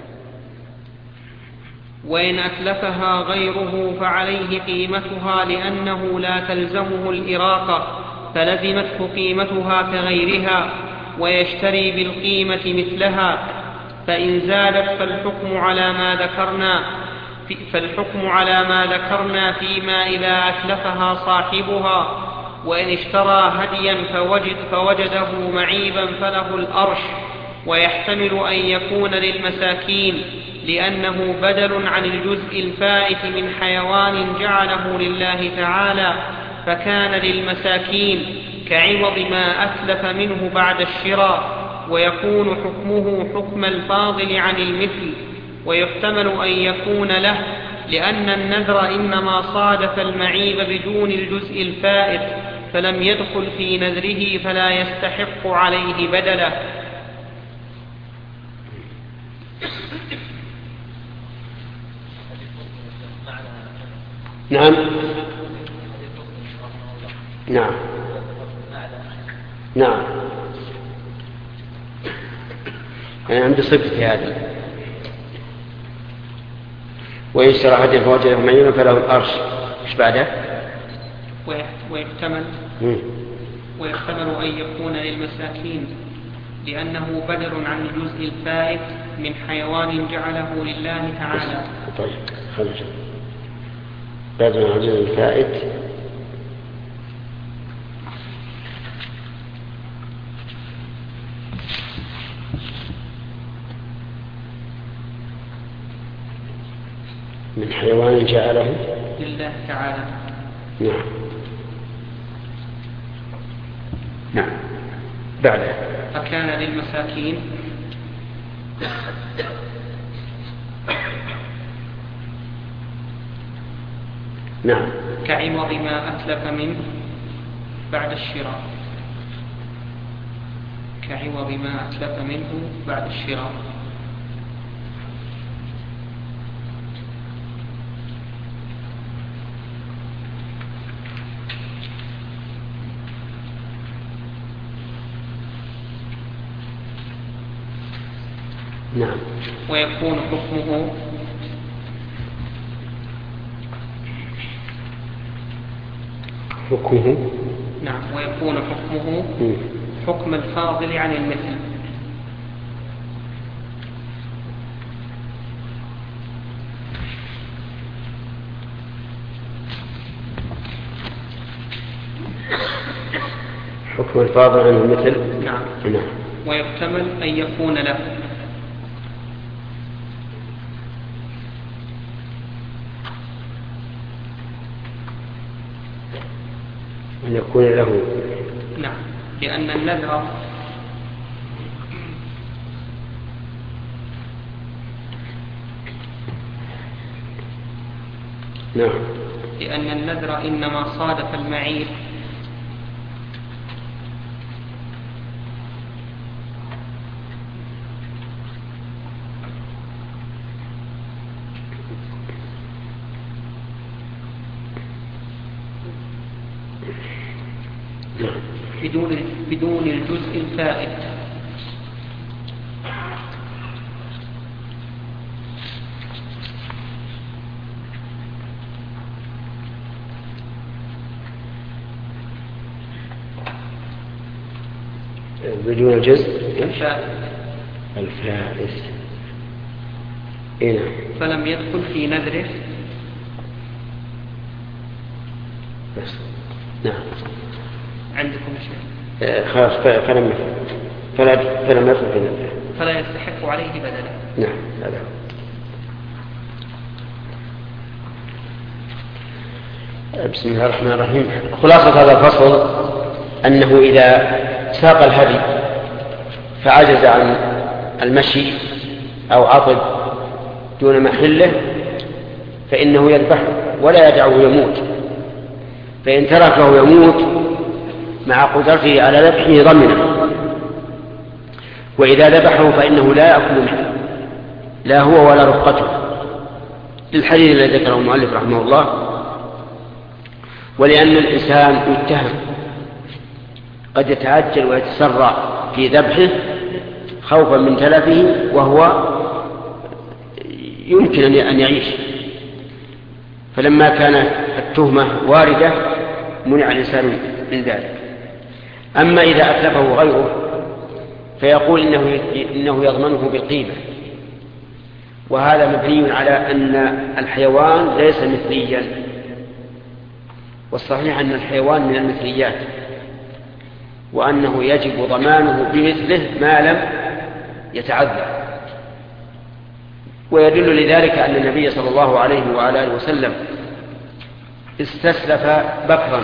[SPEAKER 2] وإن أتلفها غيره فعليه قيمتها، لأنه لا تلزمه الإراقة فلزمته قيمتها كغيرها، ويشتري بالقيمة مثلها، فإن زادت فالحكم على ما ذكرنا، فالحكم على ما ذكرنا فيما إذا أتلفها صاحبها، وإن اشترى هديا فوجد فوجده معيبا فله الأرش، ويحتمل أن يكون للمساكين لأنه بدل عن الجزء الفائت من حيوان جعله لله تعالى، فكان للمساكين كعوض ما أتلف منه بعد الشراء، ويكون حكمه حكم الفاضل عن المثل. ويحتمل أن يكون له لأن النذر إنما صادف المعيب بدون الجزء الفائت، فلم يدخل في نذره فلا يستحق عليه بدله.
[SPEAKER 1] نعم نعم نعم يعني عندي صدق في هذا. وإن اشترى هديا فوجده معيبا فله الأرش. ايش بعده؟
[SPEAKER 2] ويحتمل ويحتمل أن يكون للمساكين لأنه بدل عن الجزء الفائت من حيوان جعله لله تعالى.
[SPEAKER 1] طيب خلص. بدل عن الجزء الفائت من حيوان جعله
[SPEAKER 2] لله تعالى.
[SPEAKER 1] نعم نعم بعده.
[SPEAKER 2] فكان للمساكين
[SPEAKER 1] نعم
[SPEAKER 2] كعوض ما أتلف منه بعد الشراء كعوض ما أتلف منه بعد الشراء.
[SPEAKER 1] نعم.
[SPEAKER 2] ويكون حكمه
[SPEAKER 1] حكمه
[SPEAKER 2] نعم ويكون حكمه حكم الفاضل عن المثل.
[SPEAKER 1] حكم الفاضل عن المثل.
[SPEAKER 2] نعم.
[SPEAKER 1] نعم.
[SPEAKER 2] ويحتمل أن يكون له
[SPEAKER 1] أن يكون له.
[SPEAKER 2] نعم. لأن النذر
[SPEAKER 1] نعم.
[SPEAKER 2] لأن النذر إنما صادف المعيب بدون بدون الجزء الفائت.
[SPEAKER 1] بدون الجزء
[SPEAKER 2] الفائت
[SPEAKER 1] الفائت. إيه.
[SPEAKER 2] فلم يدخل في نذره.
[SPEAKER 1] بس. نعم.
[SPEAKER 2] عندكم شيء؟
[SPEAKER 1] آه خلاص فلم فلا فلم يدخل في نذره
[SPEAKER 2] فلا يستحق عليه بدلا.
[SPEAKER 1] نعم هذا. بسم الله الرحمن الرحيم. خلاصة هذا الفصل أنه إذا ساق الهدي فعجز عن المشي أو عطب دون محله فإنه يذبح ولا يدعه يموت، فإن تركه يموت مع قدرته على ذبحه ضمنه، وإذا ذبحه فإنه لا يأكل منه لا هو ولا رفقته، للحديث الذي ذكره المؤلف رحمه الله. ولأن الإنسان يتهم قد يتعجل ويتسرع في ذبحه خوفا من تلفه وهو يمكن أن يعيش، فلما كانت التهمة واردة منع الإنسان من ذلك. أما إذا أتلفه غيره فيقول إنه, إنه يضمنه بالقيمة، وهذا مبني على أن الحيوان ليس مثليا، والصحيح أن الحيوان من المثليات، وأنه يجب ضمانه بمثله ما لم يتعذر. ويدل لذلك أن النبي صلى الله عليه وعلى آله وسلم استسلف بكرا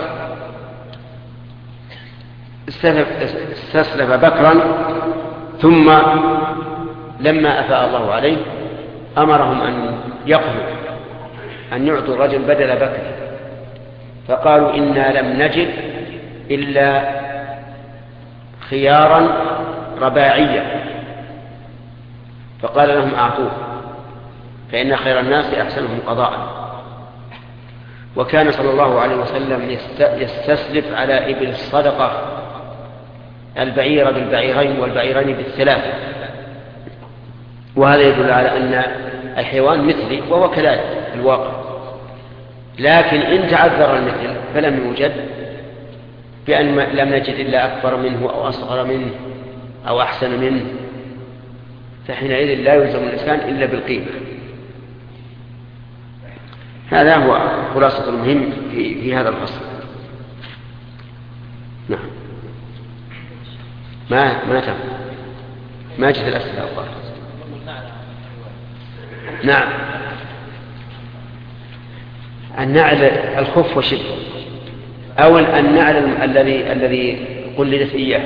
[SPEAKER 1] استسلف بكرا ثم لما أفاء الله عليه أمرهم أن يقضوا أن يعطوا الرجل بدل بكر، فقالوا إنا لم نجد إلا خيارا رباعيا، فقال لهم أعطوه فإن خير الناس أحسنهم قضاء. وكان صلى الله عليه وسلم يستسلف على إبل الصدقة البعير بالبعيرين والبعيرين بالثلاثة، وهذا يدل على أن الحيوان مثلي، وهو كذلك في الواقع. لكن إن تعذر المثل فلم يوجد، بأن لم نجد إلا أكبر منه أو أصغر منه أو أحسن منه، فحينئذ لا يلزم الإنسان إلا بالقيمة. هذا هو خلاصة المهم في, في هذا الفصل. نعم. ما ما تم ما جت الأسئلة الله. نعم. النعل الخف وشبه، أو النعل الذي الذي قلدت إياه.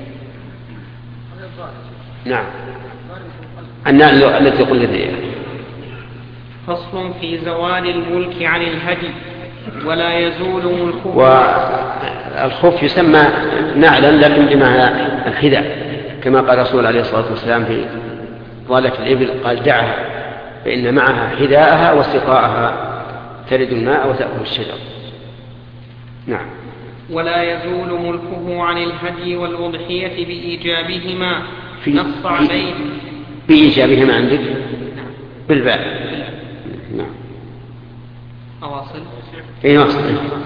[SPEAKER 1] نعم. النعل التي قلدت إياه.
[SPEAKER 2] فصل في زوال الملك عن الهدي ولا يزول ملكه.
[SPEAKER 1] والخف يسمى نعلا لكن بمعنى الحذاء، كما قال الرسول عليه الصلاة والسلام في ضالة الإبل قال دعها فإن معها حذاءها وسقاءها ترد الماء وتأكل الشجر. نعم.
[SPEAKER 2] ولا يزول ملكه عن الهدي والأضحية بإيجابهما
[SPEAKER 1] في
[SPEAKER 2] نص عليه.
[SPEAKER 1] بإيجابهما عندك بالباء. نعم.
[SPEAKER 2] أواصل.
[SPEAKER 1] إيه واصل.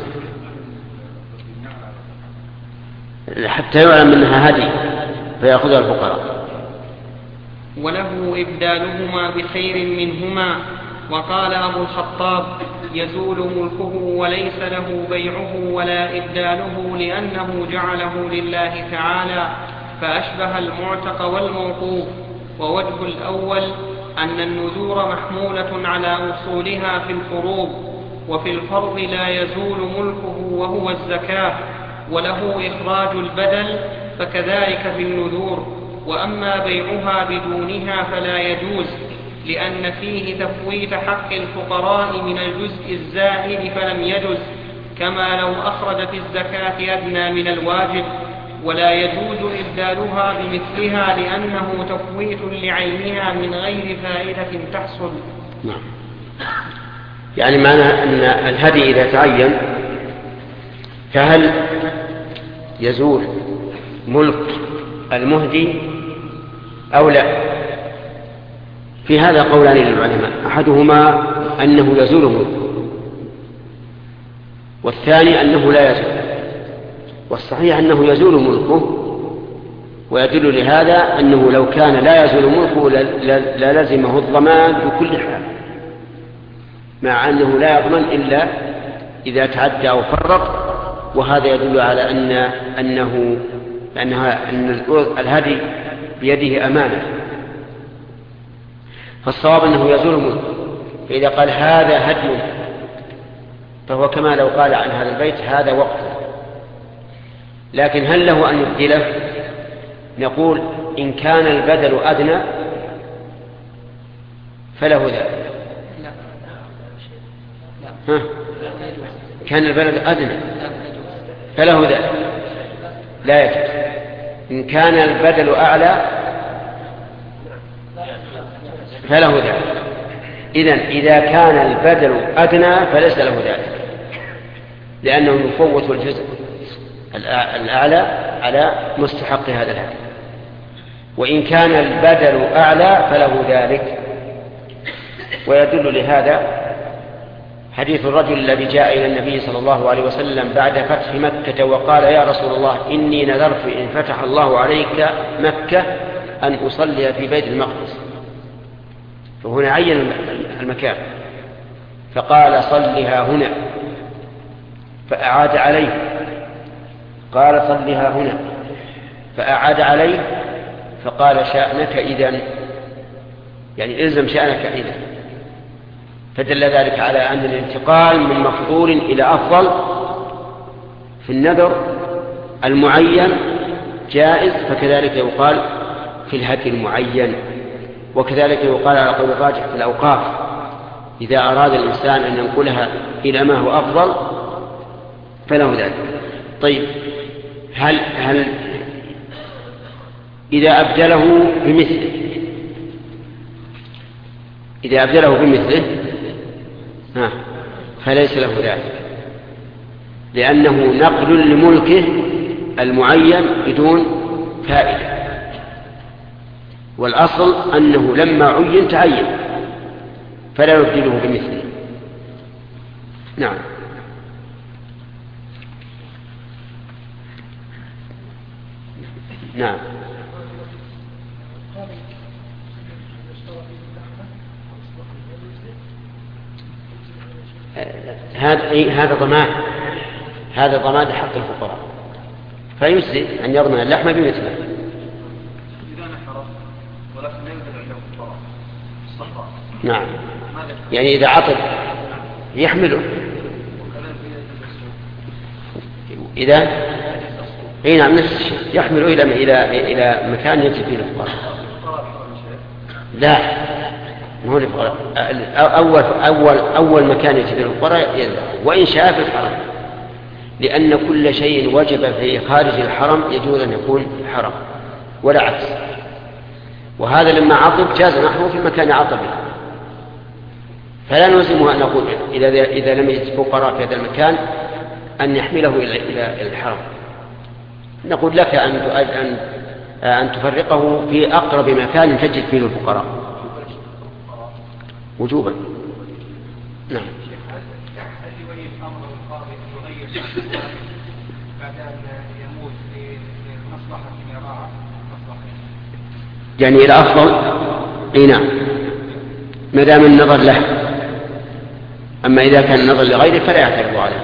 [SPEAKER 1] حتى يعلم أنها هدي فيأخذها الفقراء.
[SPEAKER 2] وله إبدالهما بخير منهما. وقال أبو الخطاب يزول ملكه وليس له بيعه ولا إبداله لأنه جعله لله تعالى، فأشبه المعتق والموقوف. ووجه الأول أن النذور محمولة على أصولها في الفروض، وفي الفرض لا يزول ملكه وهو الزكاة، وله إخراج البدل، فكذلك في النذور. وأما بيعها بدونها فلا يجوز، لأن فيه تفويت حق الفقراء من الجزء الزائد فلم يجز، كما لو أخرج في الزكاة أدنى من الواجب. ولا يجوز إبدالها بمثلها لأنه تفويت لعينها من غير فائدة تحصل.
[SPEAKER 1] نعم. يعني معنى أن الهدي إذا تعين فهل يزول ملك المهدي أو لا؟ في هذا قولان للعلماء، أحدهما أنه يزول ملكه، والثاني أنه لا يزول. والصحيح أنه يزول ملكه، ويدل لهذا أنه لو كان لا يزول ملكه للزمه الضمان بكل حال، مع أنه لا يضمن إلا إذا تعدى أو فرط. وهذا يدل على أن أنه أنها أن الهدي بيده أمانة، فالصواب أنه يزول ملكه. فإذا قال هذا هدي فهو كما لو قال عن هذا البيت هذا وقته. لكن هل له أن يبدله؟ نقول إن كان البدل أدنى فله ذلك. ها؟ كان البدل أدنى فله ذلك، لا يجوز. إن كان البدل أعلى فله ذلك. إذن إذا كان البدل أدنى فليس له ذلك، لأنه يفوت الجزء الأعلى على مستحق هذا الهدي. وإن كان البدل أعلى فله ذلك. ويدل لهذا حديث الرجل الذي جاء إلى النبي صلى الله عليه وسلم بعد فتح مكة وقال يا رسول الله إني نذرت إن فتح الله عليك مكة أن أصلي في بيت المقدس، فهنا عين المكان فقال صلها هنا فأعاد عليه، قال صلها هنا فأعاد عليه، فقال شأنك إذن، يعني إلزم شأنك إذن. فدل ذلك على أن الانتقال من مفضول إلى أفضل في النذر المعين جائز، فكذلك يقال في الهدي المعين، وكذلك يقال على قول الراجح في الأوقاف إذا أراد الإنسان أن ينقلها إلى ما هو أفضل فله ذلك. طيب هل, هل إذا أبدله بمثله إذا أبدله بمثله ها فليس له ذلك، لأنه نقل لملكه المعين بدون فائدة، والأصل أنه لما عين تعين فلا يبدله بمثله. نعم. نعم. هذا هذا ضمان هذا ضمان حق الفقراء، فيجزي أن يضمن اللحم بمثله.
[SPEAKER 3] إذا نحر ولكن ينزل عند الفقراء الصحراء.
[SPEAKER 1] نعم، يعني إذا عطب يحمله. إذا اي نعم نفس الشيء، يحمله إلى إلى إلى مكان ينزل فيه الفقراء. لا، هو الفقراء أول أول أول مكان ينزل فيه الفقراء يذبح، وإن شاء في الحرم، لأن كل شيء وجب في خارج الحرم يجوز أن يكون حرم ولا عكس. وهذا لما عطب جاز نحوه في مكان عطبه، فلا نلزمه أن نقول إذا إذا لم يجد فقراء في هذا المكان أن يحمله إلى إلى الحرم. نقول لك أن أن أن تفرقه في أقرب مكان تجد فيه الفقراء وجوبا. نعم. يعني إلى أفضل. إيه نعم، ما دام النظر له. أما إذا كان النظر لغيره فلا يعترض عليه.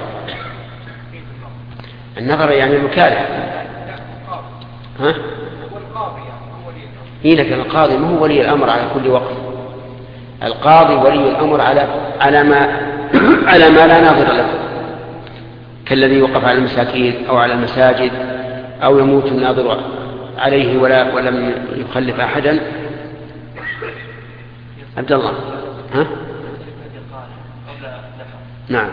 [SPEAKER 1] النظر يعني المكالح. ها؟ إيه لكن القاضي ما هو ولي الأمر على كل وقت. القاضي ولي الأمر على على ما على ما لا ناظر له، كالذي يوقف على المساكين أو على المساجد أو يموت الناظر عليه ولا ولم يخلف أحدا. عبد الله. ها؟ نعم.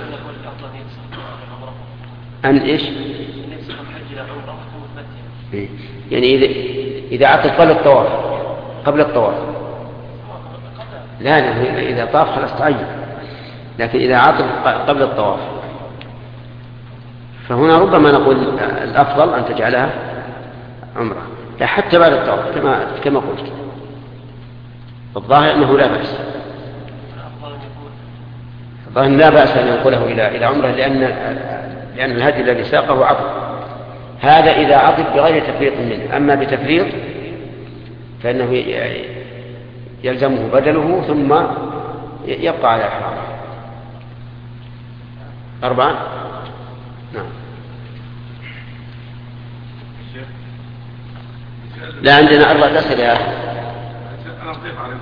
[SPEAKER 1] أن إيش؟ يعني إذا إذا عطف قبل الطواف قبل الطواف لا لا إذا طاف خلاص تعين، لكن إذا عطف قبل الطواف فهنا ربما نقول الأفضل أن تجعلها عمرة، لا حتى بعد الطواف كما كما قلت. الظاهر أنه لا بأس، الظاهر لا بأس أن ينقله إلى إلى عمرة، لأن لأن الهدي الذي ساقه عطف. هذا إذا عطف بغير تفريط منه، أما بتفريط فإنه يلزمه بدله ثم يبقى على إحرامه. أربعة. نعم. لا عندنا أربعة أسئلة يا أخي.
[SPEAKER 3] أنا أضيف عليك.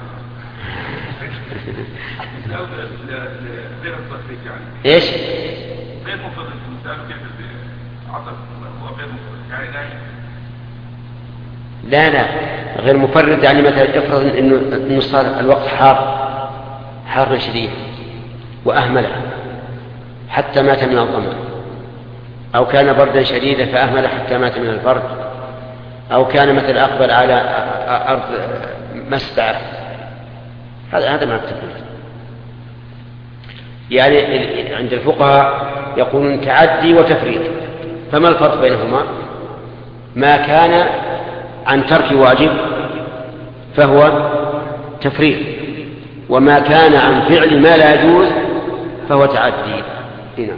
[SPEAKER 3] غير التصريح يعني.
[SPEAKER 1] إيش؟
[SPEAKER 3] غير مفرد المسألة كيف عطف هو غير مفرد يعني
[SPEAKER 1] لا لا غير مفرد، يعني مثلا افرض إنه إنه صار الوقت حار حار شديد وأهمله حتى مات من الظمأ، أو كان بردا شديدا فأهمله حتى مات من البرد، أو كان مثل أقبل على أرض مستعر، هذا هذا ما التفريط. يعني عند الفقهاء يقولون تعدي وتفريط، فما الفرق بينهما؟ ما كان عن ترك واجب فهو تفريط، وما كان عن فعل ما لا يجوز فهو تعدي. هنا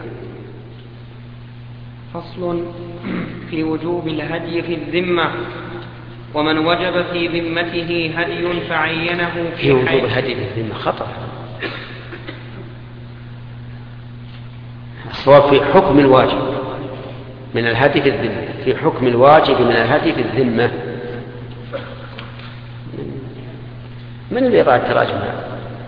[SPEAKER 2] فصل في وجوب الهدي في الذمة. ومن وجب في ذمته هدي فعينه
[SPEAKER 1] في وجوب الهدي في الذمة خطأ. الصواب في حكم الواجب من الهدي في الذمة، في حكم الواجب من الهدي في الذمة. من اللي يضع التراجم هذا؟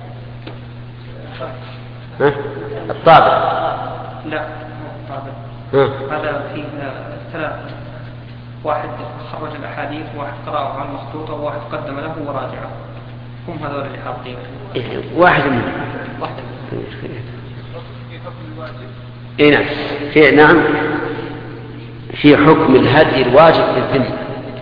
[SPEAKER 1] ها؟ الطابع؟
[SPEAKER 2] لا الطابع هذا فيه ثلاث، واحد خرج الأحاديث، واحد قرأه على المخطوطة، وواحد قدم له وراجعه. هم هذول اللي حاطين
[SPEAKER 1] واحد منهم.
[SPEAKER 2] واحد
[SPEAKER 1] اي نعم، في نعم في حكم الهدي الواجب في الذمة.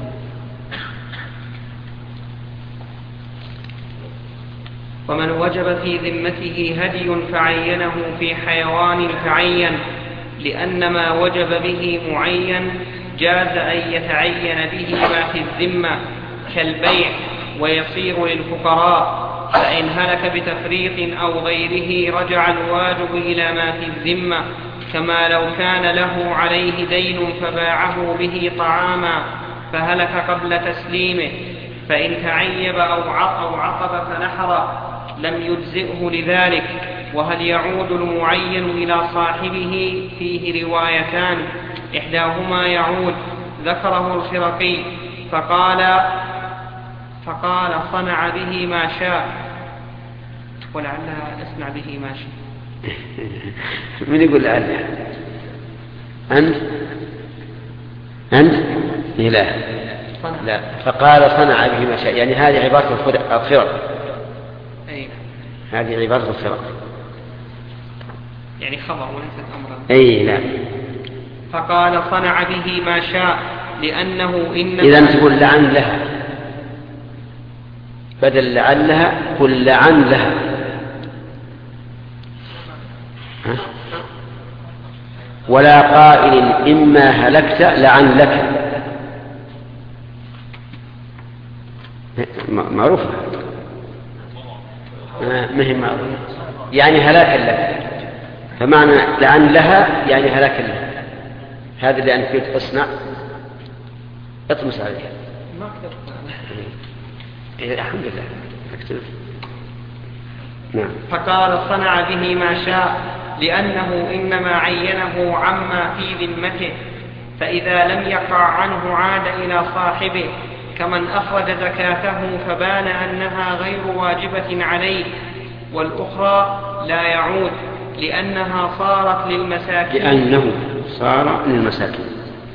[SPEAKER 2] ومن وجب في ذمته هدي فعينه في حيوان تعين، لأن ما وجب به معين جاز أن يتعين به ما في الذمة كالبيع ويصير للفقراء، فإن هلك بتفريط أو غيره رجع الواجب إلى ما في الذمة، كما لو كان له عليه دين فباعه به طعاما فهلك قبل تسليمه، فإن تعيب أو عقب فنحر لم يجزئه لذلك. وهل يعود المعين إلى صاحبه؟ فيه روايتان، إحداهما يعود ذكره الخرقي فقال فقال صنع به ما شاء، ولعلها اصنع به ما شاء.
[SPEAKER 1] من يقول لعلها؟ أنت؟ أنت؟ لا لا، فقال صنع به ما شاء، يعني هذه عبارة الخرق.
[SPEAKER 2] أي
[SPEAKER 1] هذه عبارة الخرق،
[SPEAKER 2] يعني خبر وليست أمرا.
[SPEAKER 1] أي لا.
[SPEAKER 2] فقال صنع به ما شاء لأنه إنما
[SPEAKER 1] إذا تقول لعن لها، بدل لعلها قل لعن لها. ها؟ ولا قائل إما هلكت لعن لك، معروفة ما هي معروفة، يعني هلاك لك، فمعنى لعن لها يعني هلاك لها. هذا اللي أنت قلت اصنع اطمس عليها.
[SPEAKER 2] ما كتبت.
[SPEAKER 1] إيه الحمد لله اكتب. نعم.
[SPEAKER 2] فقال صنع به ما شاء لأنه إنما عينه عما في ذمته، فإذا لم يقع عنه عاد إلى صاحبه، كمن أخرج زكاته فبان أنها غير واجبة عليه، والأخرى لا يعود لأنها صارت للمساكين
[SPEAKER 1] لأنه صار للمساكين.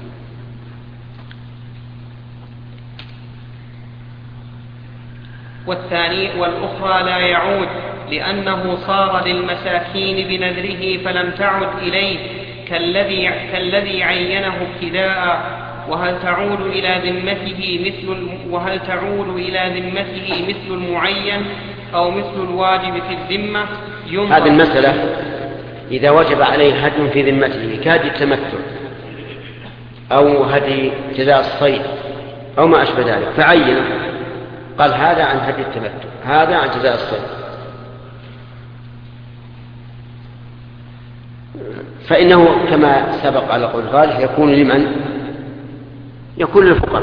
[SPEAKER 2] والثاني والأخرى لا يعود لأنه صار للمساكين بنذره فلم تعد إليه، كالذي, كالذي عينه ابتداء. وهل تعود إلى ذمته مثل وهل تعود إلى ذمته مثل المعين أو مثل الواجب في الذمة؟
[SPEAKER 1] هذه المسألة إذا وجب عليه هدي في ذمته كهدي التمتع أو هدي جزاء الصيد أو ما أشبه ذلك، فعين قال هذا عن هدي التمتع، هذا عن جزاء الصيد، فإنه كما سبق على قول الغالب يكون لمن؟ يكون للفقراء.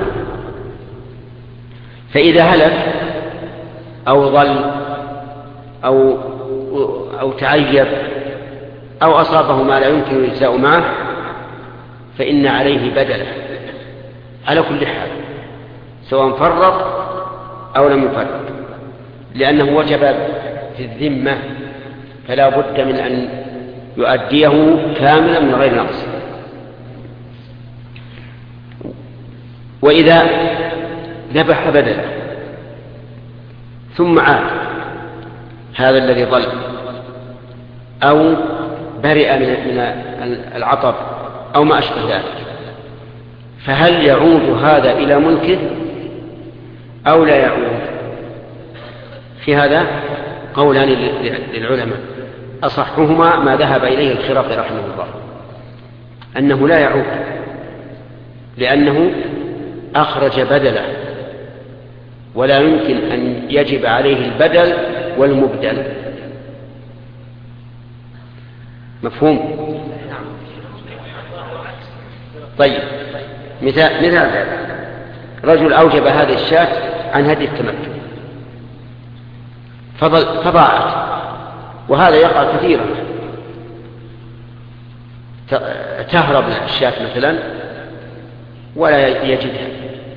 [SPEAKER 1] فإذا هلك أو ضل أو, أو تعيب أو أصابه ما لا يمكن الإجزاء معه فإن عليه بدله على كل حال، سواء فرط أو لم يفرط، لأنه وجب في الذمة فلا بد من أن يؤديه كاملا من غير نقص. وإذا ذبح بدله ثم عاد هذا الذي ضل أو برئ من العطب أو ما أشبه ذلك، فهل يعود هذا إلى ملكه أو لا يعود؟ في هذا قولان للعلماء، أصحهما ما ذهب إليه الخرقي رحمه الله أنه لا يعود، لأنه أخرج بدله ولا يمكن أن يجب عليه البدل والمبدل. مفهوم؟ طيب مثال مثال ذلك رجل أوجب هذه الشاة عن هدي التمتع فضاعت، وهذا يقع كثيرا، تهرب الشاة مثلا ولا يجدها،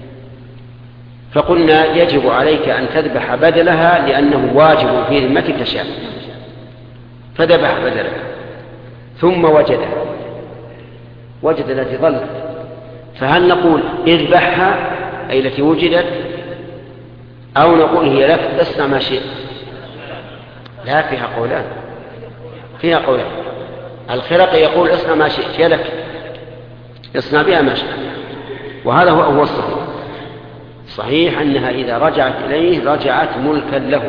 [SPEAKER 1] فقلنا يجب عليك أن تذبح بدلها لأنه واجب في ذمتك شاة، فذبح بدلها ثم وجدها وجد التي ظلت، فهل نقول اذبحها أي التي وجدت، أو نقول هي لك اصنع ما شئت؟ لا، فيها قولان فيها قولان الخرقي يقول اصنع ما شئت، يا لك اصنع بها ما شئت، وهذا هو هو الصحيح. صحيح أنها إذا رجعت إليه رجعت ملكا له،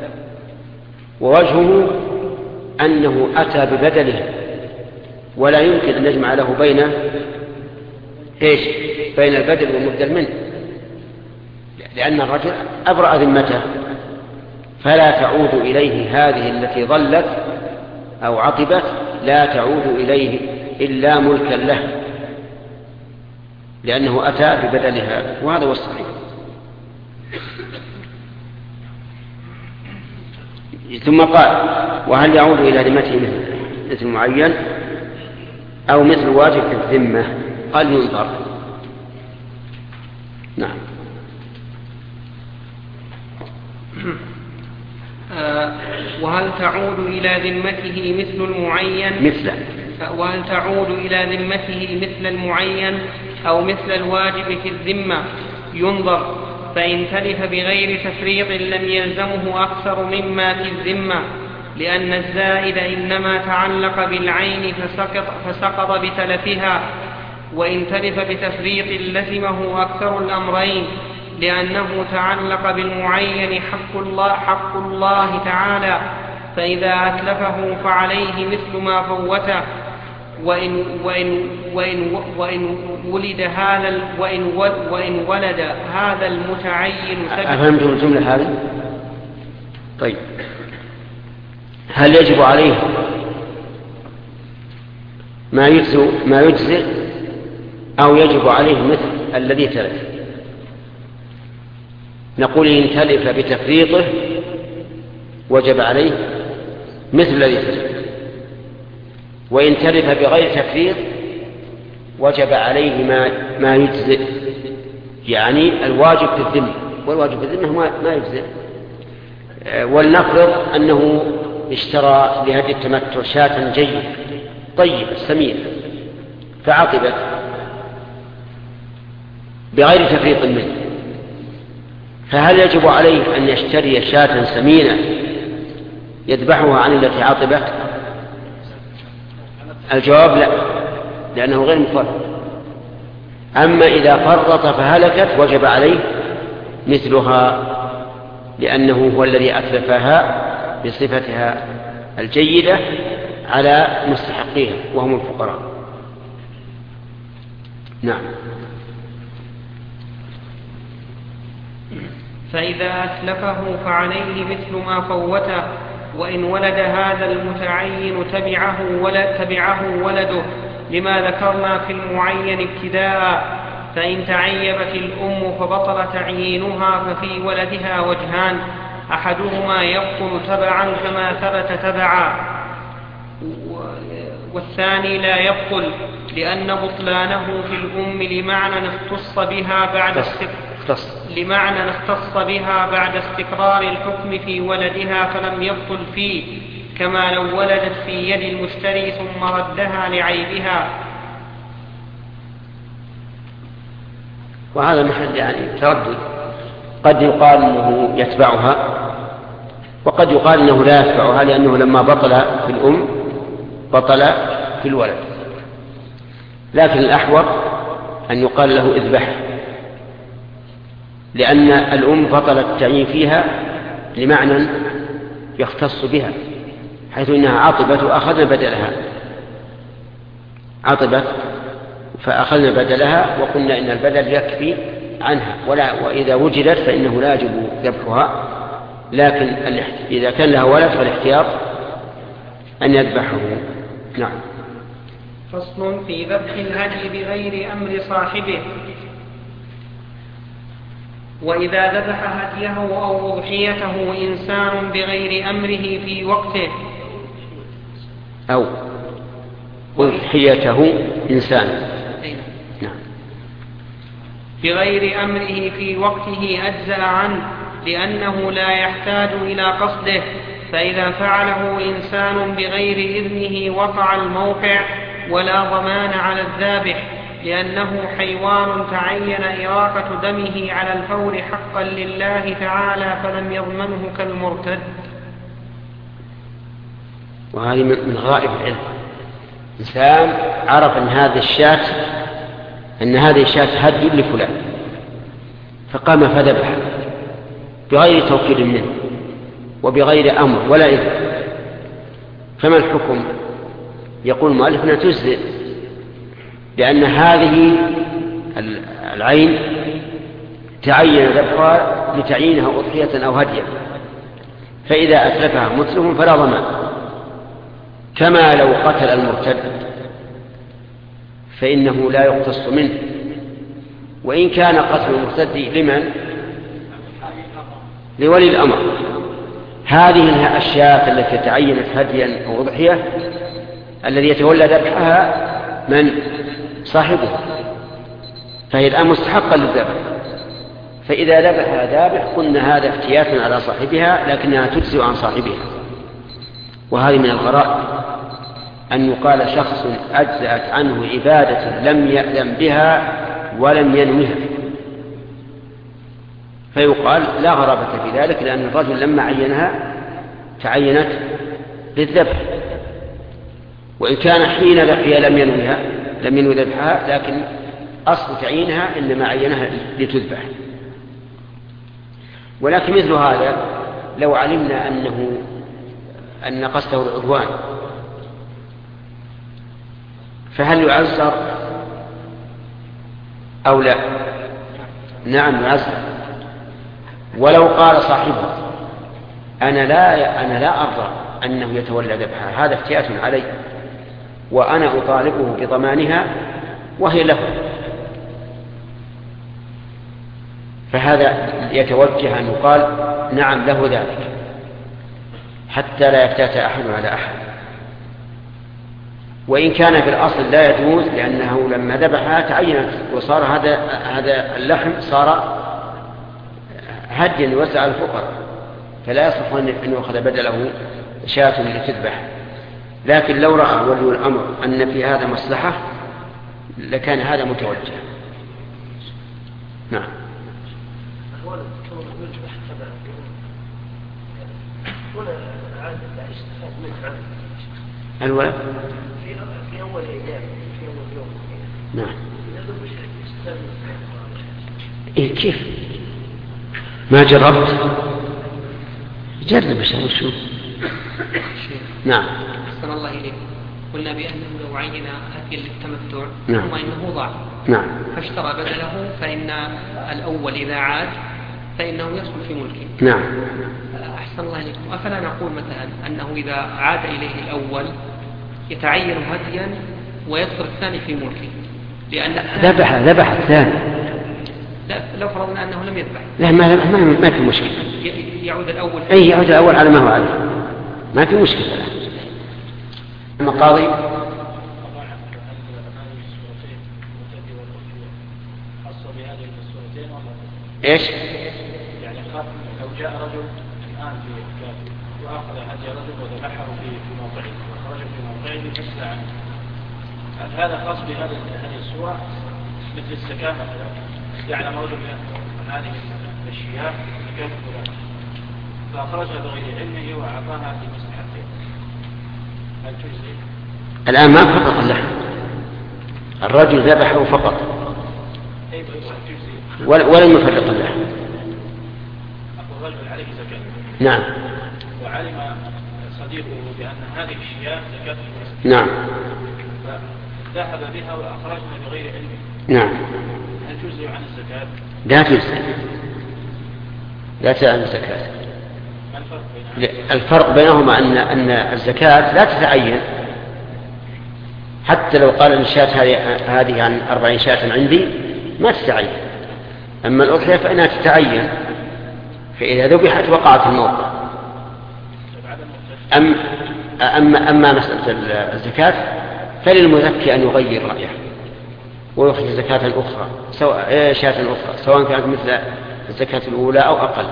[SPEAKER 1] ووجهه أنه أتى ببدله، ولا يمكن أن نجمع له بين إيش؟ بين البدل والمبدل منه، لأن الرجل أبرأ ذمته، فلا تعود إليه هذه التي ظلت أو عطبت، لا تعود إليه إلا ملكا له، لأنه أتى ببدلها، وهذا هو الصحيح. ثم قال: وهل يعود إلى ذمته مثل, مثل معين أو مثل واجب في الذمة؟ قال: ينظر. نعم.
[SPEAKER 2] آه وهل تعود إلى ذمته مثل المعين
[SPEAKER 1] مثل
[SPEAKER 2] وهل تعود إلى ذمته مثل المعين أو مثل الواجب في الذمة؟ ينظر، فإن تلف بغير تفريط لم يلزمه أكثر مما في الذمة، لأن الزائد إنما تعلق بالعين فسقط, فسقط بتلفها، وإن تلف بتفريط لزمه أكثر الأمرين، لأنه تعلق بالمعين حق الله, حق الله تعالى، فإذا أتلفه فعليه مثل ما فوته، وإن, وإن, وإن, وإن ولد هذا وإن, وإن ولد هذا المتعين.
[SPEAKER 1] أفهمتم الجملة هذه؟ طيب، هل يجب عليه ما يجزئ ما يجزئ أو يجب عليه مثل الذي تلف؟ نقول إن تلف بتفريطه وجب عليه مثل الذي تلف، وإن تلف بغير تفريط وجب عليه ما, ما يجزئ، يعني الواجب في الذمة، والواجب في الذمة ما يجزئ. ولنفرض أنه اشترى لهدي التمتع شاة جيدة طيبة سمينة فعطبت بغير تفريط منه، فهل يجب عليه أن يشتري شاة سمينة يذبحها عن التي عطبت؟ الجواب لا، لأنه غير مفرط. أما إذا فرط فهلكت وجب عليه مثلها، لأنه هو الذي أتلفها بصفتها الجيدة على مستحقيها وهم الفقراء. نعم.
[SPEAKER 2] فإذا أتلفه فعليه مثل ما فوته، وإن ولد هذا المتعين تبعه ولد تبعه ولده، لما ذكرنا في المعين ابتداء. فإن تعيبت الأم فبطل تعيينها ففي ولدها وجهان: أحدهما يبطل تبعا كما ثبت تبعا، والثاني لا يبطل، لأن بطلانه في الأم لمعنى اختص بها بعد لمعنى اختص بها بعد استقرار الحكم في ولدها فلم يبطل فيه، كما لو ولدت في يد المشتري ثم ردها لعيبها.
[SPEAKER 1] وهذا محل يعني تردد، قد يقال أنه يتبعها وقد يقال أنه لا يتبعها، لأنه لما بطل في الأم بطل في الولد، لكن الأحوط أن يقال له اذبح، لأن الأم بطل التعيين فيها لمعنى يختص بها، حيث إنها عطبت وأخذنا بدلها، عطبت فأخذنا بدلها وقلنا إن البدل يكفي عنها، ولا وإذا وجدت فإنه لا يجب ذبحها، لكن إذا كان لها ولد فالاحتياط أن يذبحه. نعم.
[SPEAKER 2] فصل في ذبح الهدي بغير أمر صاحبه. وإذا ذبح هديه أو أضحيته إنسان بغير أمره في وقته
[SPEAKER 1] أو أضحيته إنسان نعم
[SPEAKER 2] بغير أمره في وقته أجزأ عنه لأنه لا يحتاج إلى قصده، فإذا فعله إنسان بغير إذنه وقع الموقع ولا ضمان على الذابح، لأنه حيوان تعين إراقة دمه على الفور حقا لله تعالى فلم يضمنه كالمرتد.
[SPEAKER 1] وهذه من غائب العلم، إنسان عرف أن هذه الشاة أن هذه الشاة هدي لفلان فقام فذبح بغير توكيل منه وبغير أمر ولا إذن، فما الحكم؟ يقول المؤلف أنها تجزئ، لأن هذه العين تعين ذبحها لتعيينها أضحية أو هدية، فإذا أتلفها مثلهم فلا ضمان، كما لو قتل المرتد فإنه لا يقتص منه، وإن كان قتل المرتد لمن؟ لولي الأمر. هذه الشاة التي تعينت هديا أو أضحية الذي يتولى ذبحها من؟ صاحبه، فهي الآن مستحقة للذبح، فإذا ذبحها ذابح قلنا هذا افتيات على صاحبها لكنها تجزئ عن صاحبها. وهذه من الغرائب أن يقال شخص أجزأت عنه عبادة لم يأذن بها ولم ينوها، فيقال لا غرابة في ذلك، لأن الرجل لما عينها تعينت للذبح، وإن كان حين ذبحها لم ينوها لم ينوي ذبحها، لكن أصل تعيينها إنما عينها لتذبح. ولكن مثل هذا لو علمنا أنه أن قصده العدوان فهل يعذر أو لا؟ نعم يعذر. ولو قال صاحبه أنا لا, أنا لا أرضى أنه يتولى ذبحها، هذا افتئات علي وأنا أطالبه بضمانها وهي له، فهذا يتوجه أن يقال نعم له ذلك حتى لا يفتات أحد على أحد. وإن كان في الأصل لا يجوز، لأنه لما ذبحها تعينت وصار هذا هذا اللحم صار هديا يوزع على الفقراء، فلا يصح أن يأخذ بدله شاة لتذبح. لكن لو رأى ولي الأمر أن في هذا مصلحة لكان هذا متوجه. نعم. الولد
[SPEAKER 4] في أول أيام في أول يوم
[SPEAKER 1] نعم. إيه كيف ما جربت؟ جرب عشان نشوف. نعم.
[SPEAKER 2] أحسن الله إليكم. قلنا بأنه لو عين هديا للتمتع
[SPEAKER 1] نعم.
[SPEAKER 2] ثم إنه ضاع
[SPEAKER 1] نعم.
[SPEAKER 2] فاشترى بدله، فإن الأول إذا عاد فإنه يصل في ملكه.
[SPEAKER 1] نعم.
[SPEAKER 2] أحسن الله إليكم. أفلا نقول مثلا أنه إذا عاد إليه الأول يتعين هديا ويصدر الثاني في ملكه، لأن
[SPEAKER 1] ذبح ذبح الثاني.
[SPEAKER 2] لا لو فرضنا أنه لم يذبح
[SPEAKER 1] لا ما ما ما في مشكلة.
[SPEAKER 2] يعود الأول.
[SPEAKER 1] أي يعود الأول على ما هو عليه، ما في مشكلة. المقاضي ايش؟
[SPEAKER 4] يعني لو جاء رجل الآن في كافر وأخذ هدي رجل وذبحه في في موضعه وخرج في موضعه فسأل عنه، هل هذا خاص بهذه هذه الصورة مثل الزكاة مثلا؟ يعلم رجل أن هذه الأشياء زكاة فلان فأخرجها بغير علمه وأعطاها لمصلحته، هل تجزي؟
[SPEAKER 1] الآن ما فقط اللحم، الرجل ذبحه فقط ولم يفرق اللحم.
[SPEAKER 4] الرجل عليه زكاة.
[SPEAKER 1] نعم.
[SPEAKER 4] وعلم صديقه بأن هذه الشياه زكاة المسلم.
[SPEAKER 1] نعم.
[SPEAKER 4] فذهب بها وأخرجها بغير علمه.
[SPEAKER 1] نعم.
[SPEAKER 4] هل تجزي عن الزكاة؟
[SPEAKER 1] لا تجزي، لا تجزي عن الزكاة. الفرق بينهما أن أن الزكاة لا تتعين، حتى لو قال الشاة هذه عن أربعين شاة عندي ما تتعين. أما الأضحية فإنها تتعين، فإذا ذبحت وقعت في الموقع. أم أما, أما مسألة الزكاة فللمزكي أن يغير رأيه ويخرج زكاة أخرى سواء شاة أخرى سواء كانت مثل الزكاة الأولى أو أقل.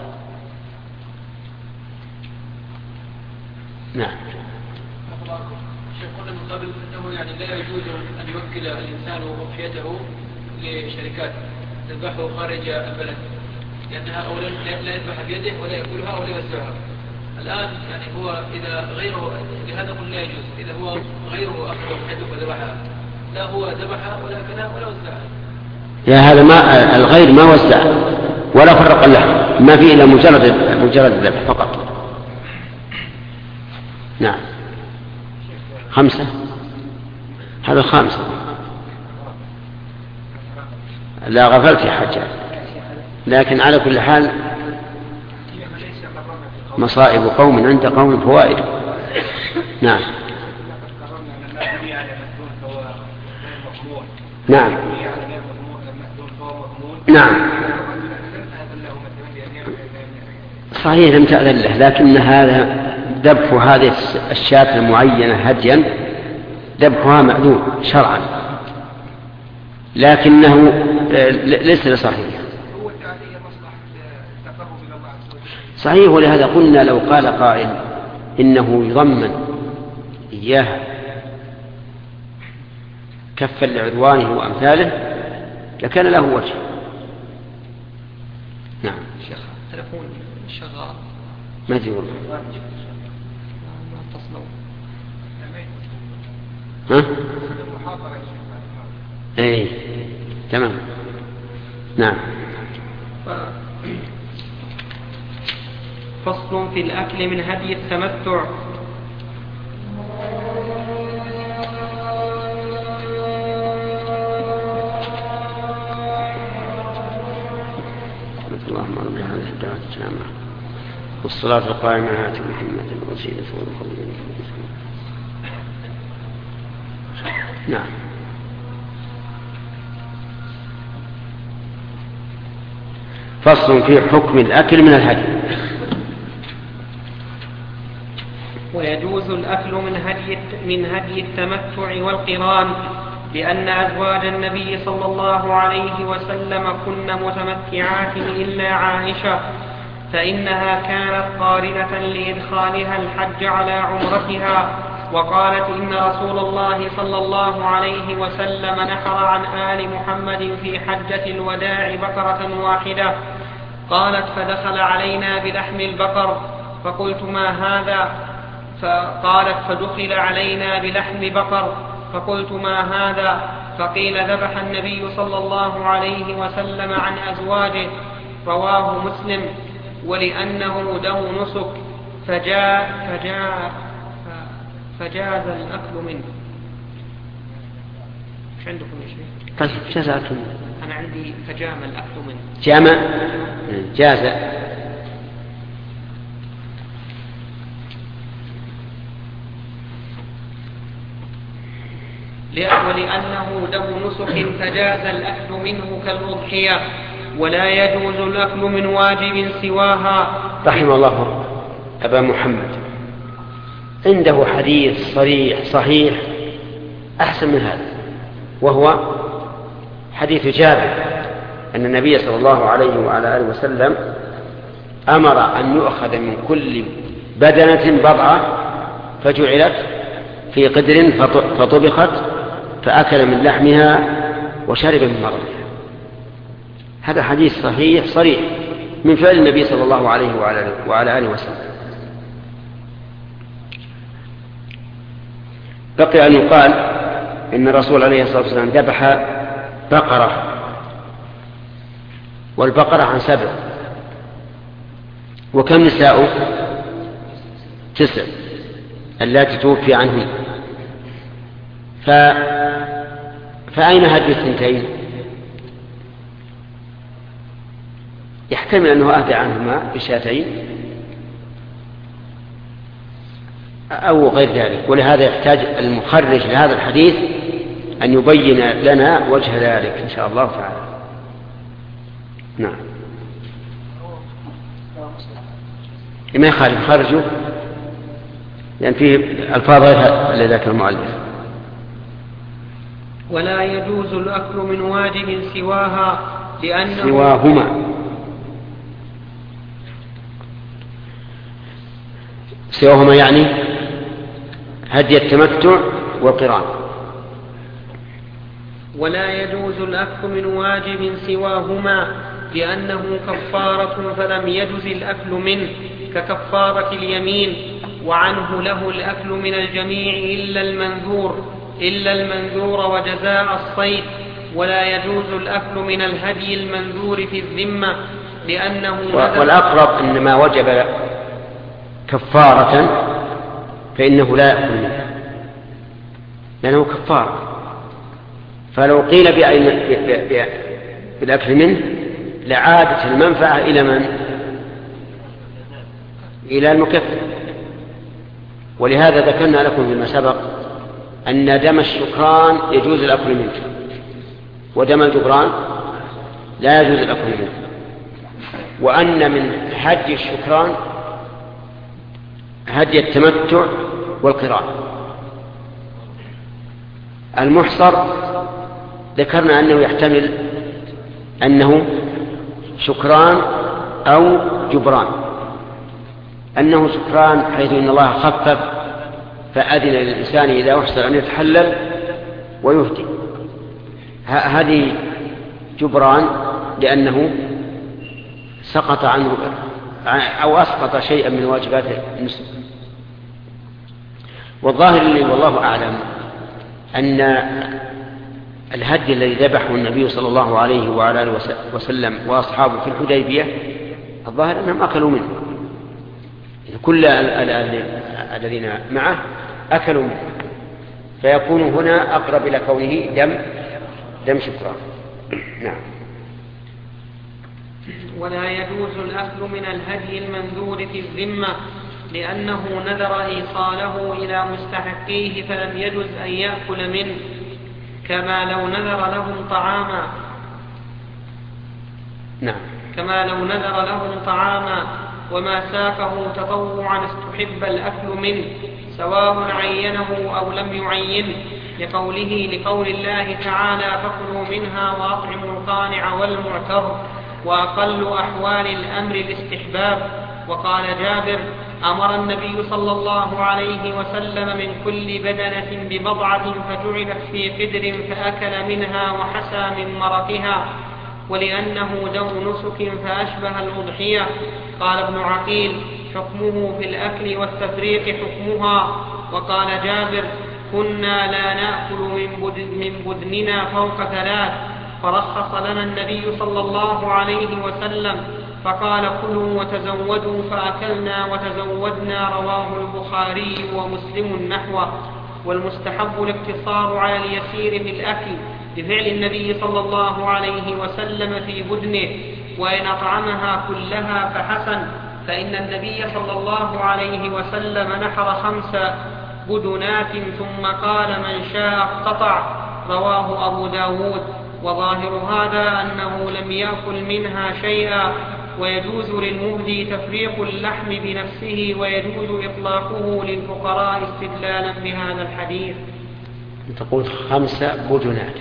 [SPEAKER 1] نعم.
[SPEAKER 5] شيخ قلنا من قبل أنه يعني لا يجوز أن يوكل الإنسان أضحيته لشركات تذبحه خارج البلد، لأنها أولا لا يذبح بيده ولا يأكلها ولا يوزعها. الآن يعني هو إذا غيره، لهذا قل لا يجوز، إذا هو غيره أخذ أضحيته وذبحها لا هو ذبحها ولا أكلها ولا وزعها.
[SPEAKER 1] يا هذا ما الغير ما وزع ولا فرق له، ما فيه إلا مجرد مجرد الذبح فقط. نعم. خمسة، هذا خامسة. لا غفلت يا حجاج، لكن على كل حال مصائب قوم عند قوم فوائد. نعم. نعم. نعم صحيح لم تأذن له، لكن هذا ذبح هذه الشاة المعينة هديا ذبحها مأذون شرعا، لكنه ليس لصحيح. صحيح، ولهذا قلنا لو قال قائل إنه يضمن إياها كفا لعدوانه وأمثاله لكان له وجه. نعم.
[SPEAKER 2] شيخ تلفون شغال
[SPEAKER 1] ما ادري والله.
[SPEAKER 2] ما اتصلوا.
[SPEAKER 1] ها؟ اي تمام. نعم.
[SPEAKER 2] فصل في الأكل من هدي التمتع.
[SPEAKER 1] اللهم رب هذه الدعوة التامة والصلاة القائمة آت محمد الوسيلة والفضيلة. نعم. فصل في حكم الأكل من الهدي.
[SPEAKER 2] ويجوز الأكل من هدي من هدي التمتع والقران، لأن أزواج النبي صلى الله عليه وسلم كن متمتعات إلا عائشة، فإنها كانت قارنة لإدخالها الحج على عمرتها، وقالت إن رسول الله صلى الله عليه وسلم نحر عن آل محمد في حجة الوداع بقرة واحدة. قالت فدخل علينا بلحم البقر فقلت ما هذا؟ فقالت فدخل علينا بلحم بقر فقلت ما هذا؟ فقيل ذبح النبي صلى الله عليه وسلم عن أزواجه. رواه مسلم. ولأنه دم نسك فجاء فجاء فجاز الأكل منه. مش عندكم يا شيخ؟
[SPEAKER 1] طيب جزاكم.
[SPEAKER 2] أنا عندي فجام الأكل منه.
[SPEAKER 1] جامع جاز.
[SPEAKER 2] ولأنه دم نسك فجاز الأكل منه كالأضحية، ولا يجوز الأكل من واجب سواها.
[SPEAKER 1] رحم الله أبا محمد، عنده حديث صريح صحيح أحسن من هذا، وهو حديث جابر أن النبي صلى الله عليه وعلى آله وسلم أمر أن يؤخذ من كل بدنة بضعة فجعلت في قدر فطبخت فأكل من لحمها وشرب من مرضها. هذا حديث صحيح صريح من فعل النبي صلى الله عليه وعلى آله وسلم. بقي أن يقال إن الرسول عليه الصلاة والسلام ذبح بقرة، والبقرة عن سبع، وكم نساء؟ تسع اللاتي توفي عنهن. ف... فأين هدي الثنتين؟ يحتمل أنه أهدى عنهما بشاتين أو غير ذلك، ولهذا يحتاج المخرج لهذا الحديث أن يبين لنا وجه ذلك إن شاء الله تعالى. نعم. ما يخالف خرجه لأن فيه الفاظ اللي ذكر المؤلف.
[SPEAKER 2] ولا يجوز الأكل من واجب سواها لأنه
[SPEAKER 1] سواهما سواهما يعني هدي التمتع والقران.
[SPEAKER 2] ولا يجوز الأكل من واجب سواهما لأنه كفارة فلم يجز الأكل منه ككفارة اليمين، وعنه له الأكل من الجميع إلا المنذور إلا المنذور وجزاء الصيد. ولا يجوز الأكل من الهدي المنذور في الذمة لأنه
[SPEAKER 1] والأقرب إن ما وجب كفارة فإنه لا يأكل منه لأنه كفارة. فلو قيل بالأكل منه لعادت المنفعة إلى من؟ إلى المكفر. ولهذا ذكرنا لكم فيما سبق أن دم الشكران يجوز الأكل منه ودم الجبران لا يجوز الأكل منه، وأن من هدي الشكران هدي التمتع والقران. المحصر ذكرنا أنه يحتمل أنه شكران أو جبران، أنه شكران حيث إن الله خفف فأذن للإنسان إذا أحسن أن يتحلل ويهدي، هذه جبران لأنه سقط عنه أو أسقط شيئا من واجبات المسلم. والظاهر لي والله أعلم أن الهدي الذي ذبحه النبي صلى الله عليه وعلى آله وسلم وأصحابه في الحديبية الظاهر أنهم أكلوا منه، كل الذين معه أكلوا منه، فيكون هنا أقرب إلى كونه دم دم شكران. نعم.
[SPEAKER 2] ولا يجوز الأكل من الهدي المنذور في الذمة لأنه نذر إيصاله إلى مستحقيه فلم يجوز أن يأكل منه، كما لو نذر لهم طعاما
[SPEAKER 1] نعم.
[SPEAKER 2] كما لو نذر لهم طعاما وما ساقه تطوعا استحب الأكل منه سواء عينه أو لم يعينه، لقوله لقول الله تعالى فكلوا منها وأطعموا القانع والمعتر، وأقل أحوال الأمر الاستحباب. وقال جابر أمر النبي صلى الله عليه وسلم من كل بدنة ببضعة فجعلت في قدر فأكل منها وحسى من مرقها، ولأنه دم نسك فأشبه الأضحية. قال ابن عقيل حكمه في الأكل والتفريق حكمها. وقال جابر كنا لا نأكل من بدننا فوق ثلاث، فرخص لنا النبي صلى الله عليه وسلم فقال كلوا وتزودوا فأكلنا وتزودنا، رواه البخاري ومسلم نحوه. والمستحب الاقتصار على اليسير في الأكل بفعل النبي صلى الله عليه وسلم في بدنه، وإن أطعمها كلها فحسن، فإن النبي صلى الله عليه وسلم نحر خمس بدنات ثم قال من شاء اقتطع، رواه أبو داود. وظاهر هذا أنه لم يأكل منها شيئا، ويجوز للمهدي تفريق اللحم بنفسه ويجوز إطلاقه للفقراء استدلالا بهذا الحديث.
[SPEAKER 1] تقول خمس بدنات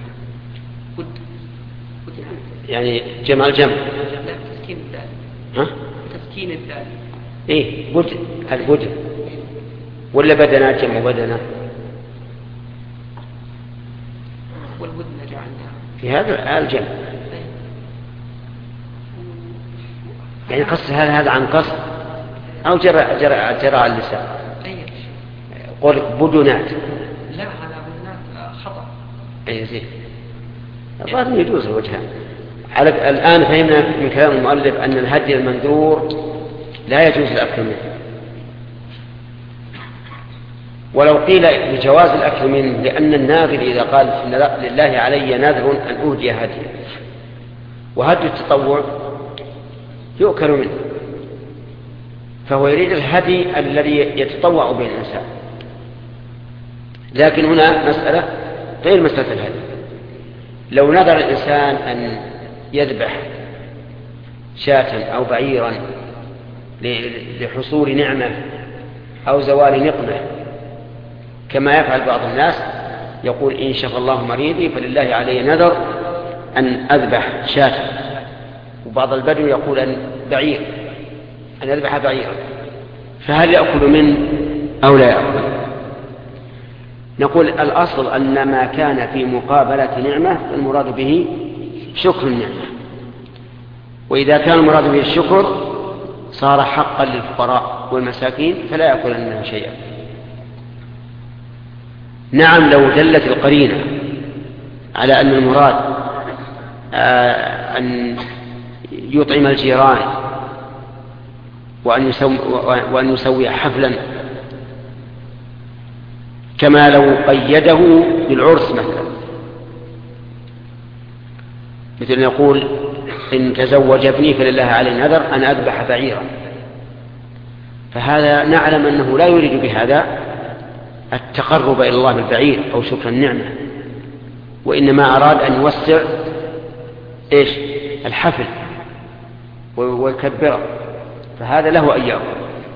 [SPEAKER 1] يعني جمع الجمع
[SPEAKER 2] لا تسكين الدال.
[SPEAKER 1] ها؟
[SPEAKER 2] تسكين الدال.
[SPEAKER 1] إيه بدن البدن ولا بدنات جمع بدنة؟
[SPEAKER 2] والبدن جعلناها
[SPEAKER 1] في هذا الجمع يعني قصد هذا هذا عن قصد أو جرى جرى جرى على اللسان.
[SPEAKER 2] أي
[SPEAKER 1] قول بدنات
[SPEAKER 2] لا هذا بدنات خطأ.
[SPEAKER 1] أي زين الظاهر يجوز الوجهان. على الآن فهمنا من كلام المؤلف أن الهدي المنذور لا يجوز الأكل منه، ولو قيل بجواز الأكل منه لأن الناذر إذا قال لله علي نذر أن أهدي هدي، وهدي التطوع يؤكل منه، فهو يريد الهدي الذي يتطوع به الإنسان. لكن هنا مسألة غير مسألة الهدي. لو نذر الإنسان أن يذبح شاة أو بعيرا لحصول نعمة أو زوال نقمة، كما يفعل بعض الناس يقول إن شفى الله مريضي فلله علي نذر أن أذبح شاة، وبعض البدو يقول أن بعير أن أذبح بعيرا، فهل يأكل منه أو لا يأكل؟ نقول الأصل أن ما كان في مقابلة نعمة المراد به شكر النعمة، وإذا كان المراد به الشكر صار حقا للفقراء والمساكين فلا يأكل منه شيئا. نعم لو دلت القرينة على أن المراد أن يطعم الجيران وأن يسوي, وأن يسوي حفلا، كما لو قيده بالعرس مثلا، مثل يقول إن تزوج ابني فلله علي نذر أن أذبح بعيرا، فهذا نعلم أنه لا يريد بهذا التقرب إلى الله بالبعير أو شكر النعمة، وإنما أراد أن يوسع إيش الحفل ويكبره، فهذا له أن يأكل.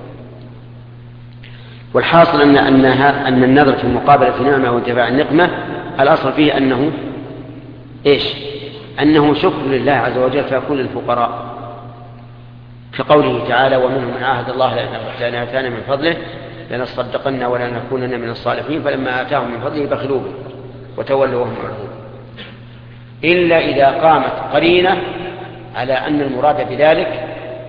[SPEAKER 1] والحاصل أن, أنها أن النذر في مقابلة نعمة وانتفاع النقمة الأصل فيه أنه إيش أنه شكر لله عز وجل فيكون للفقراء، كقوله تعالى ومنهم من عاهد الله لأن آتانا من فضله لنصدقن ولا نكونن من الصالحين فلما آتاهم من فضله بخلوا به وتولوا وهم معرضون، إلا إذا قامت قرينة على أن المراد بذلك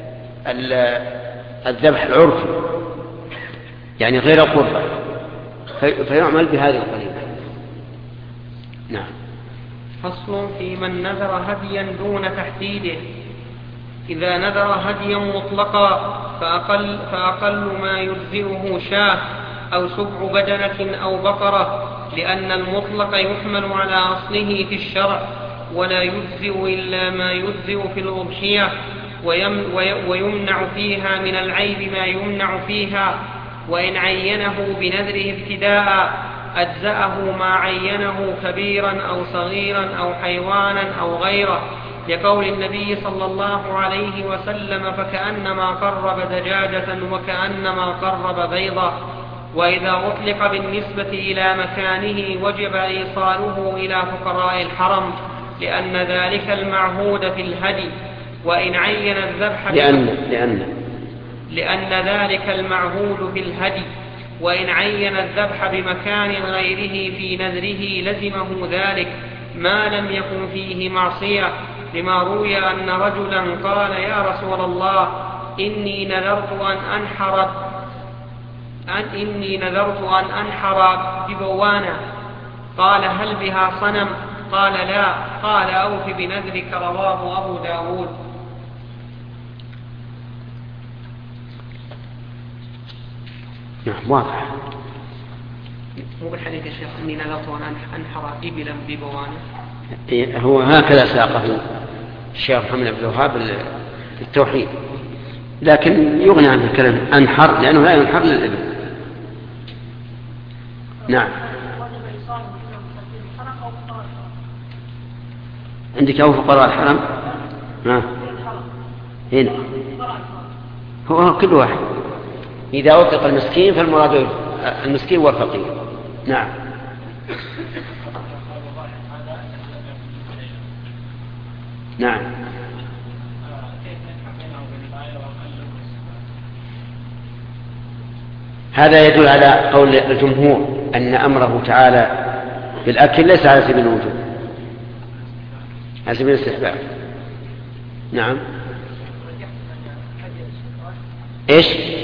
[SPEAKER 1] الذبح العرفي يعني غير القربة، فيعمل بهذه القرينة. نعم.
[SPEAKER 2] فصل في من نذر هديا دون تحديده. إذا نذر هديا مطلقا فأقل, فأقل ما يجزئه شاة أو سبع بدنة أو بقرة، لأن المطلق يحمل على أصله في الشرع ولا يجزئ إلا ما يجزئ في الأضحية، ويمنع فيها من العيب ما يمنع فيها، وإن عينه بنذره ابتداء أجزأه ما عينه كبيرا أو صغيرا أو حيوانا أو غيره، لقول النبي صلى الله عليه وسلم فكأنما قرب دجاجة وكأنما قرب بيضة. وإذا أطلق بالنسبة إلى مكانه وجب إيصاله إلى فقراء الحرم، لأن ذلك المعهود في الهدي. وإن عين الذبح
[SPEAKER 1] لأن, لأن,
[SPEAKER 2] لأن ذلك المعهود في الهدي، وإن عين الذبح بمكان غيره في نذره لزمه ذلك ما لم يكن فيه معصية، لما روي أن رجلا قال يا رسول الله إني نذرت أن أنحر أن إني نذرت أن أنحر ببوانة، قال هل بها صنم؟ قال لا، قال أوف بنذرك، رواه أبو داود.
[SPEAKER 1] نعم واضح.
[SPEAKER 2] مو بالحديث يا شيخ إني نذرت أن أنحر إبلا ببوانة؟
[SPEAKER 1] هو هكذا ساقه الشيخ محمد بن الوهاب التوحيد، لكن يغني عن الكلام أنحر لأنه لا ينحر للإبل. نعم. عندك أو فقراء الحرم؟ نعم. هنا هو كل واحد إذا أطلق المسكين فالمراد المسكين والفقير. نعم. نعم. هذا يدل على قول الجمهور أن أمره تعالى بالأكل ليس على سبيل الوجوب، على سبيل الاستحباب. نعم. إيش؟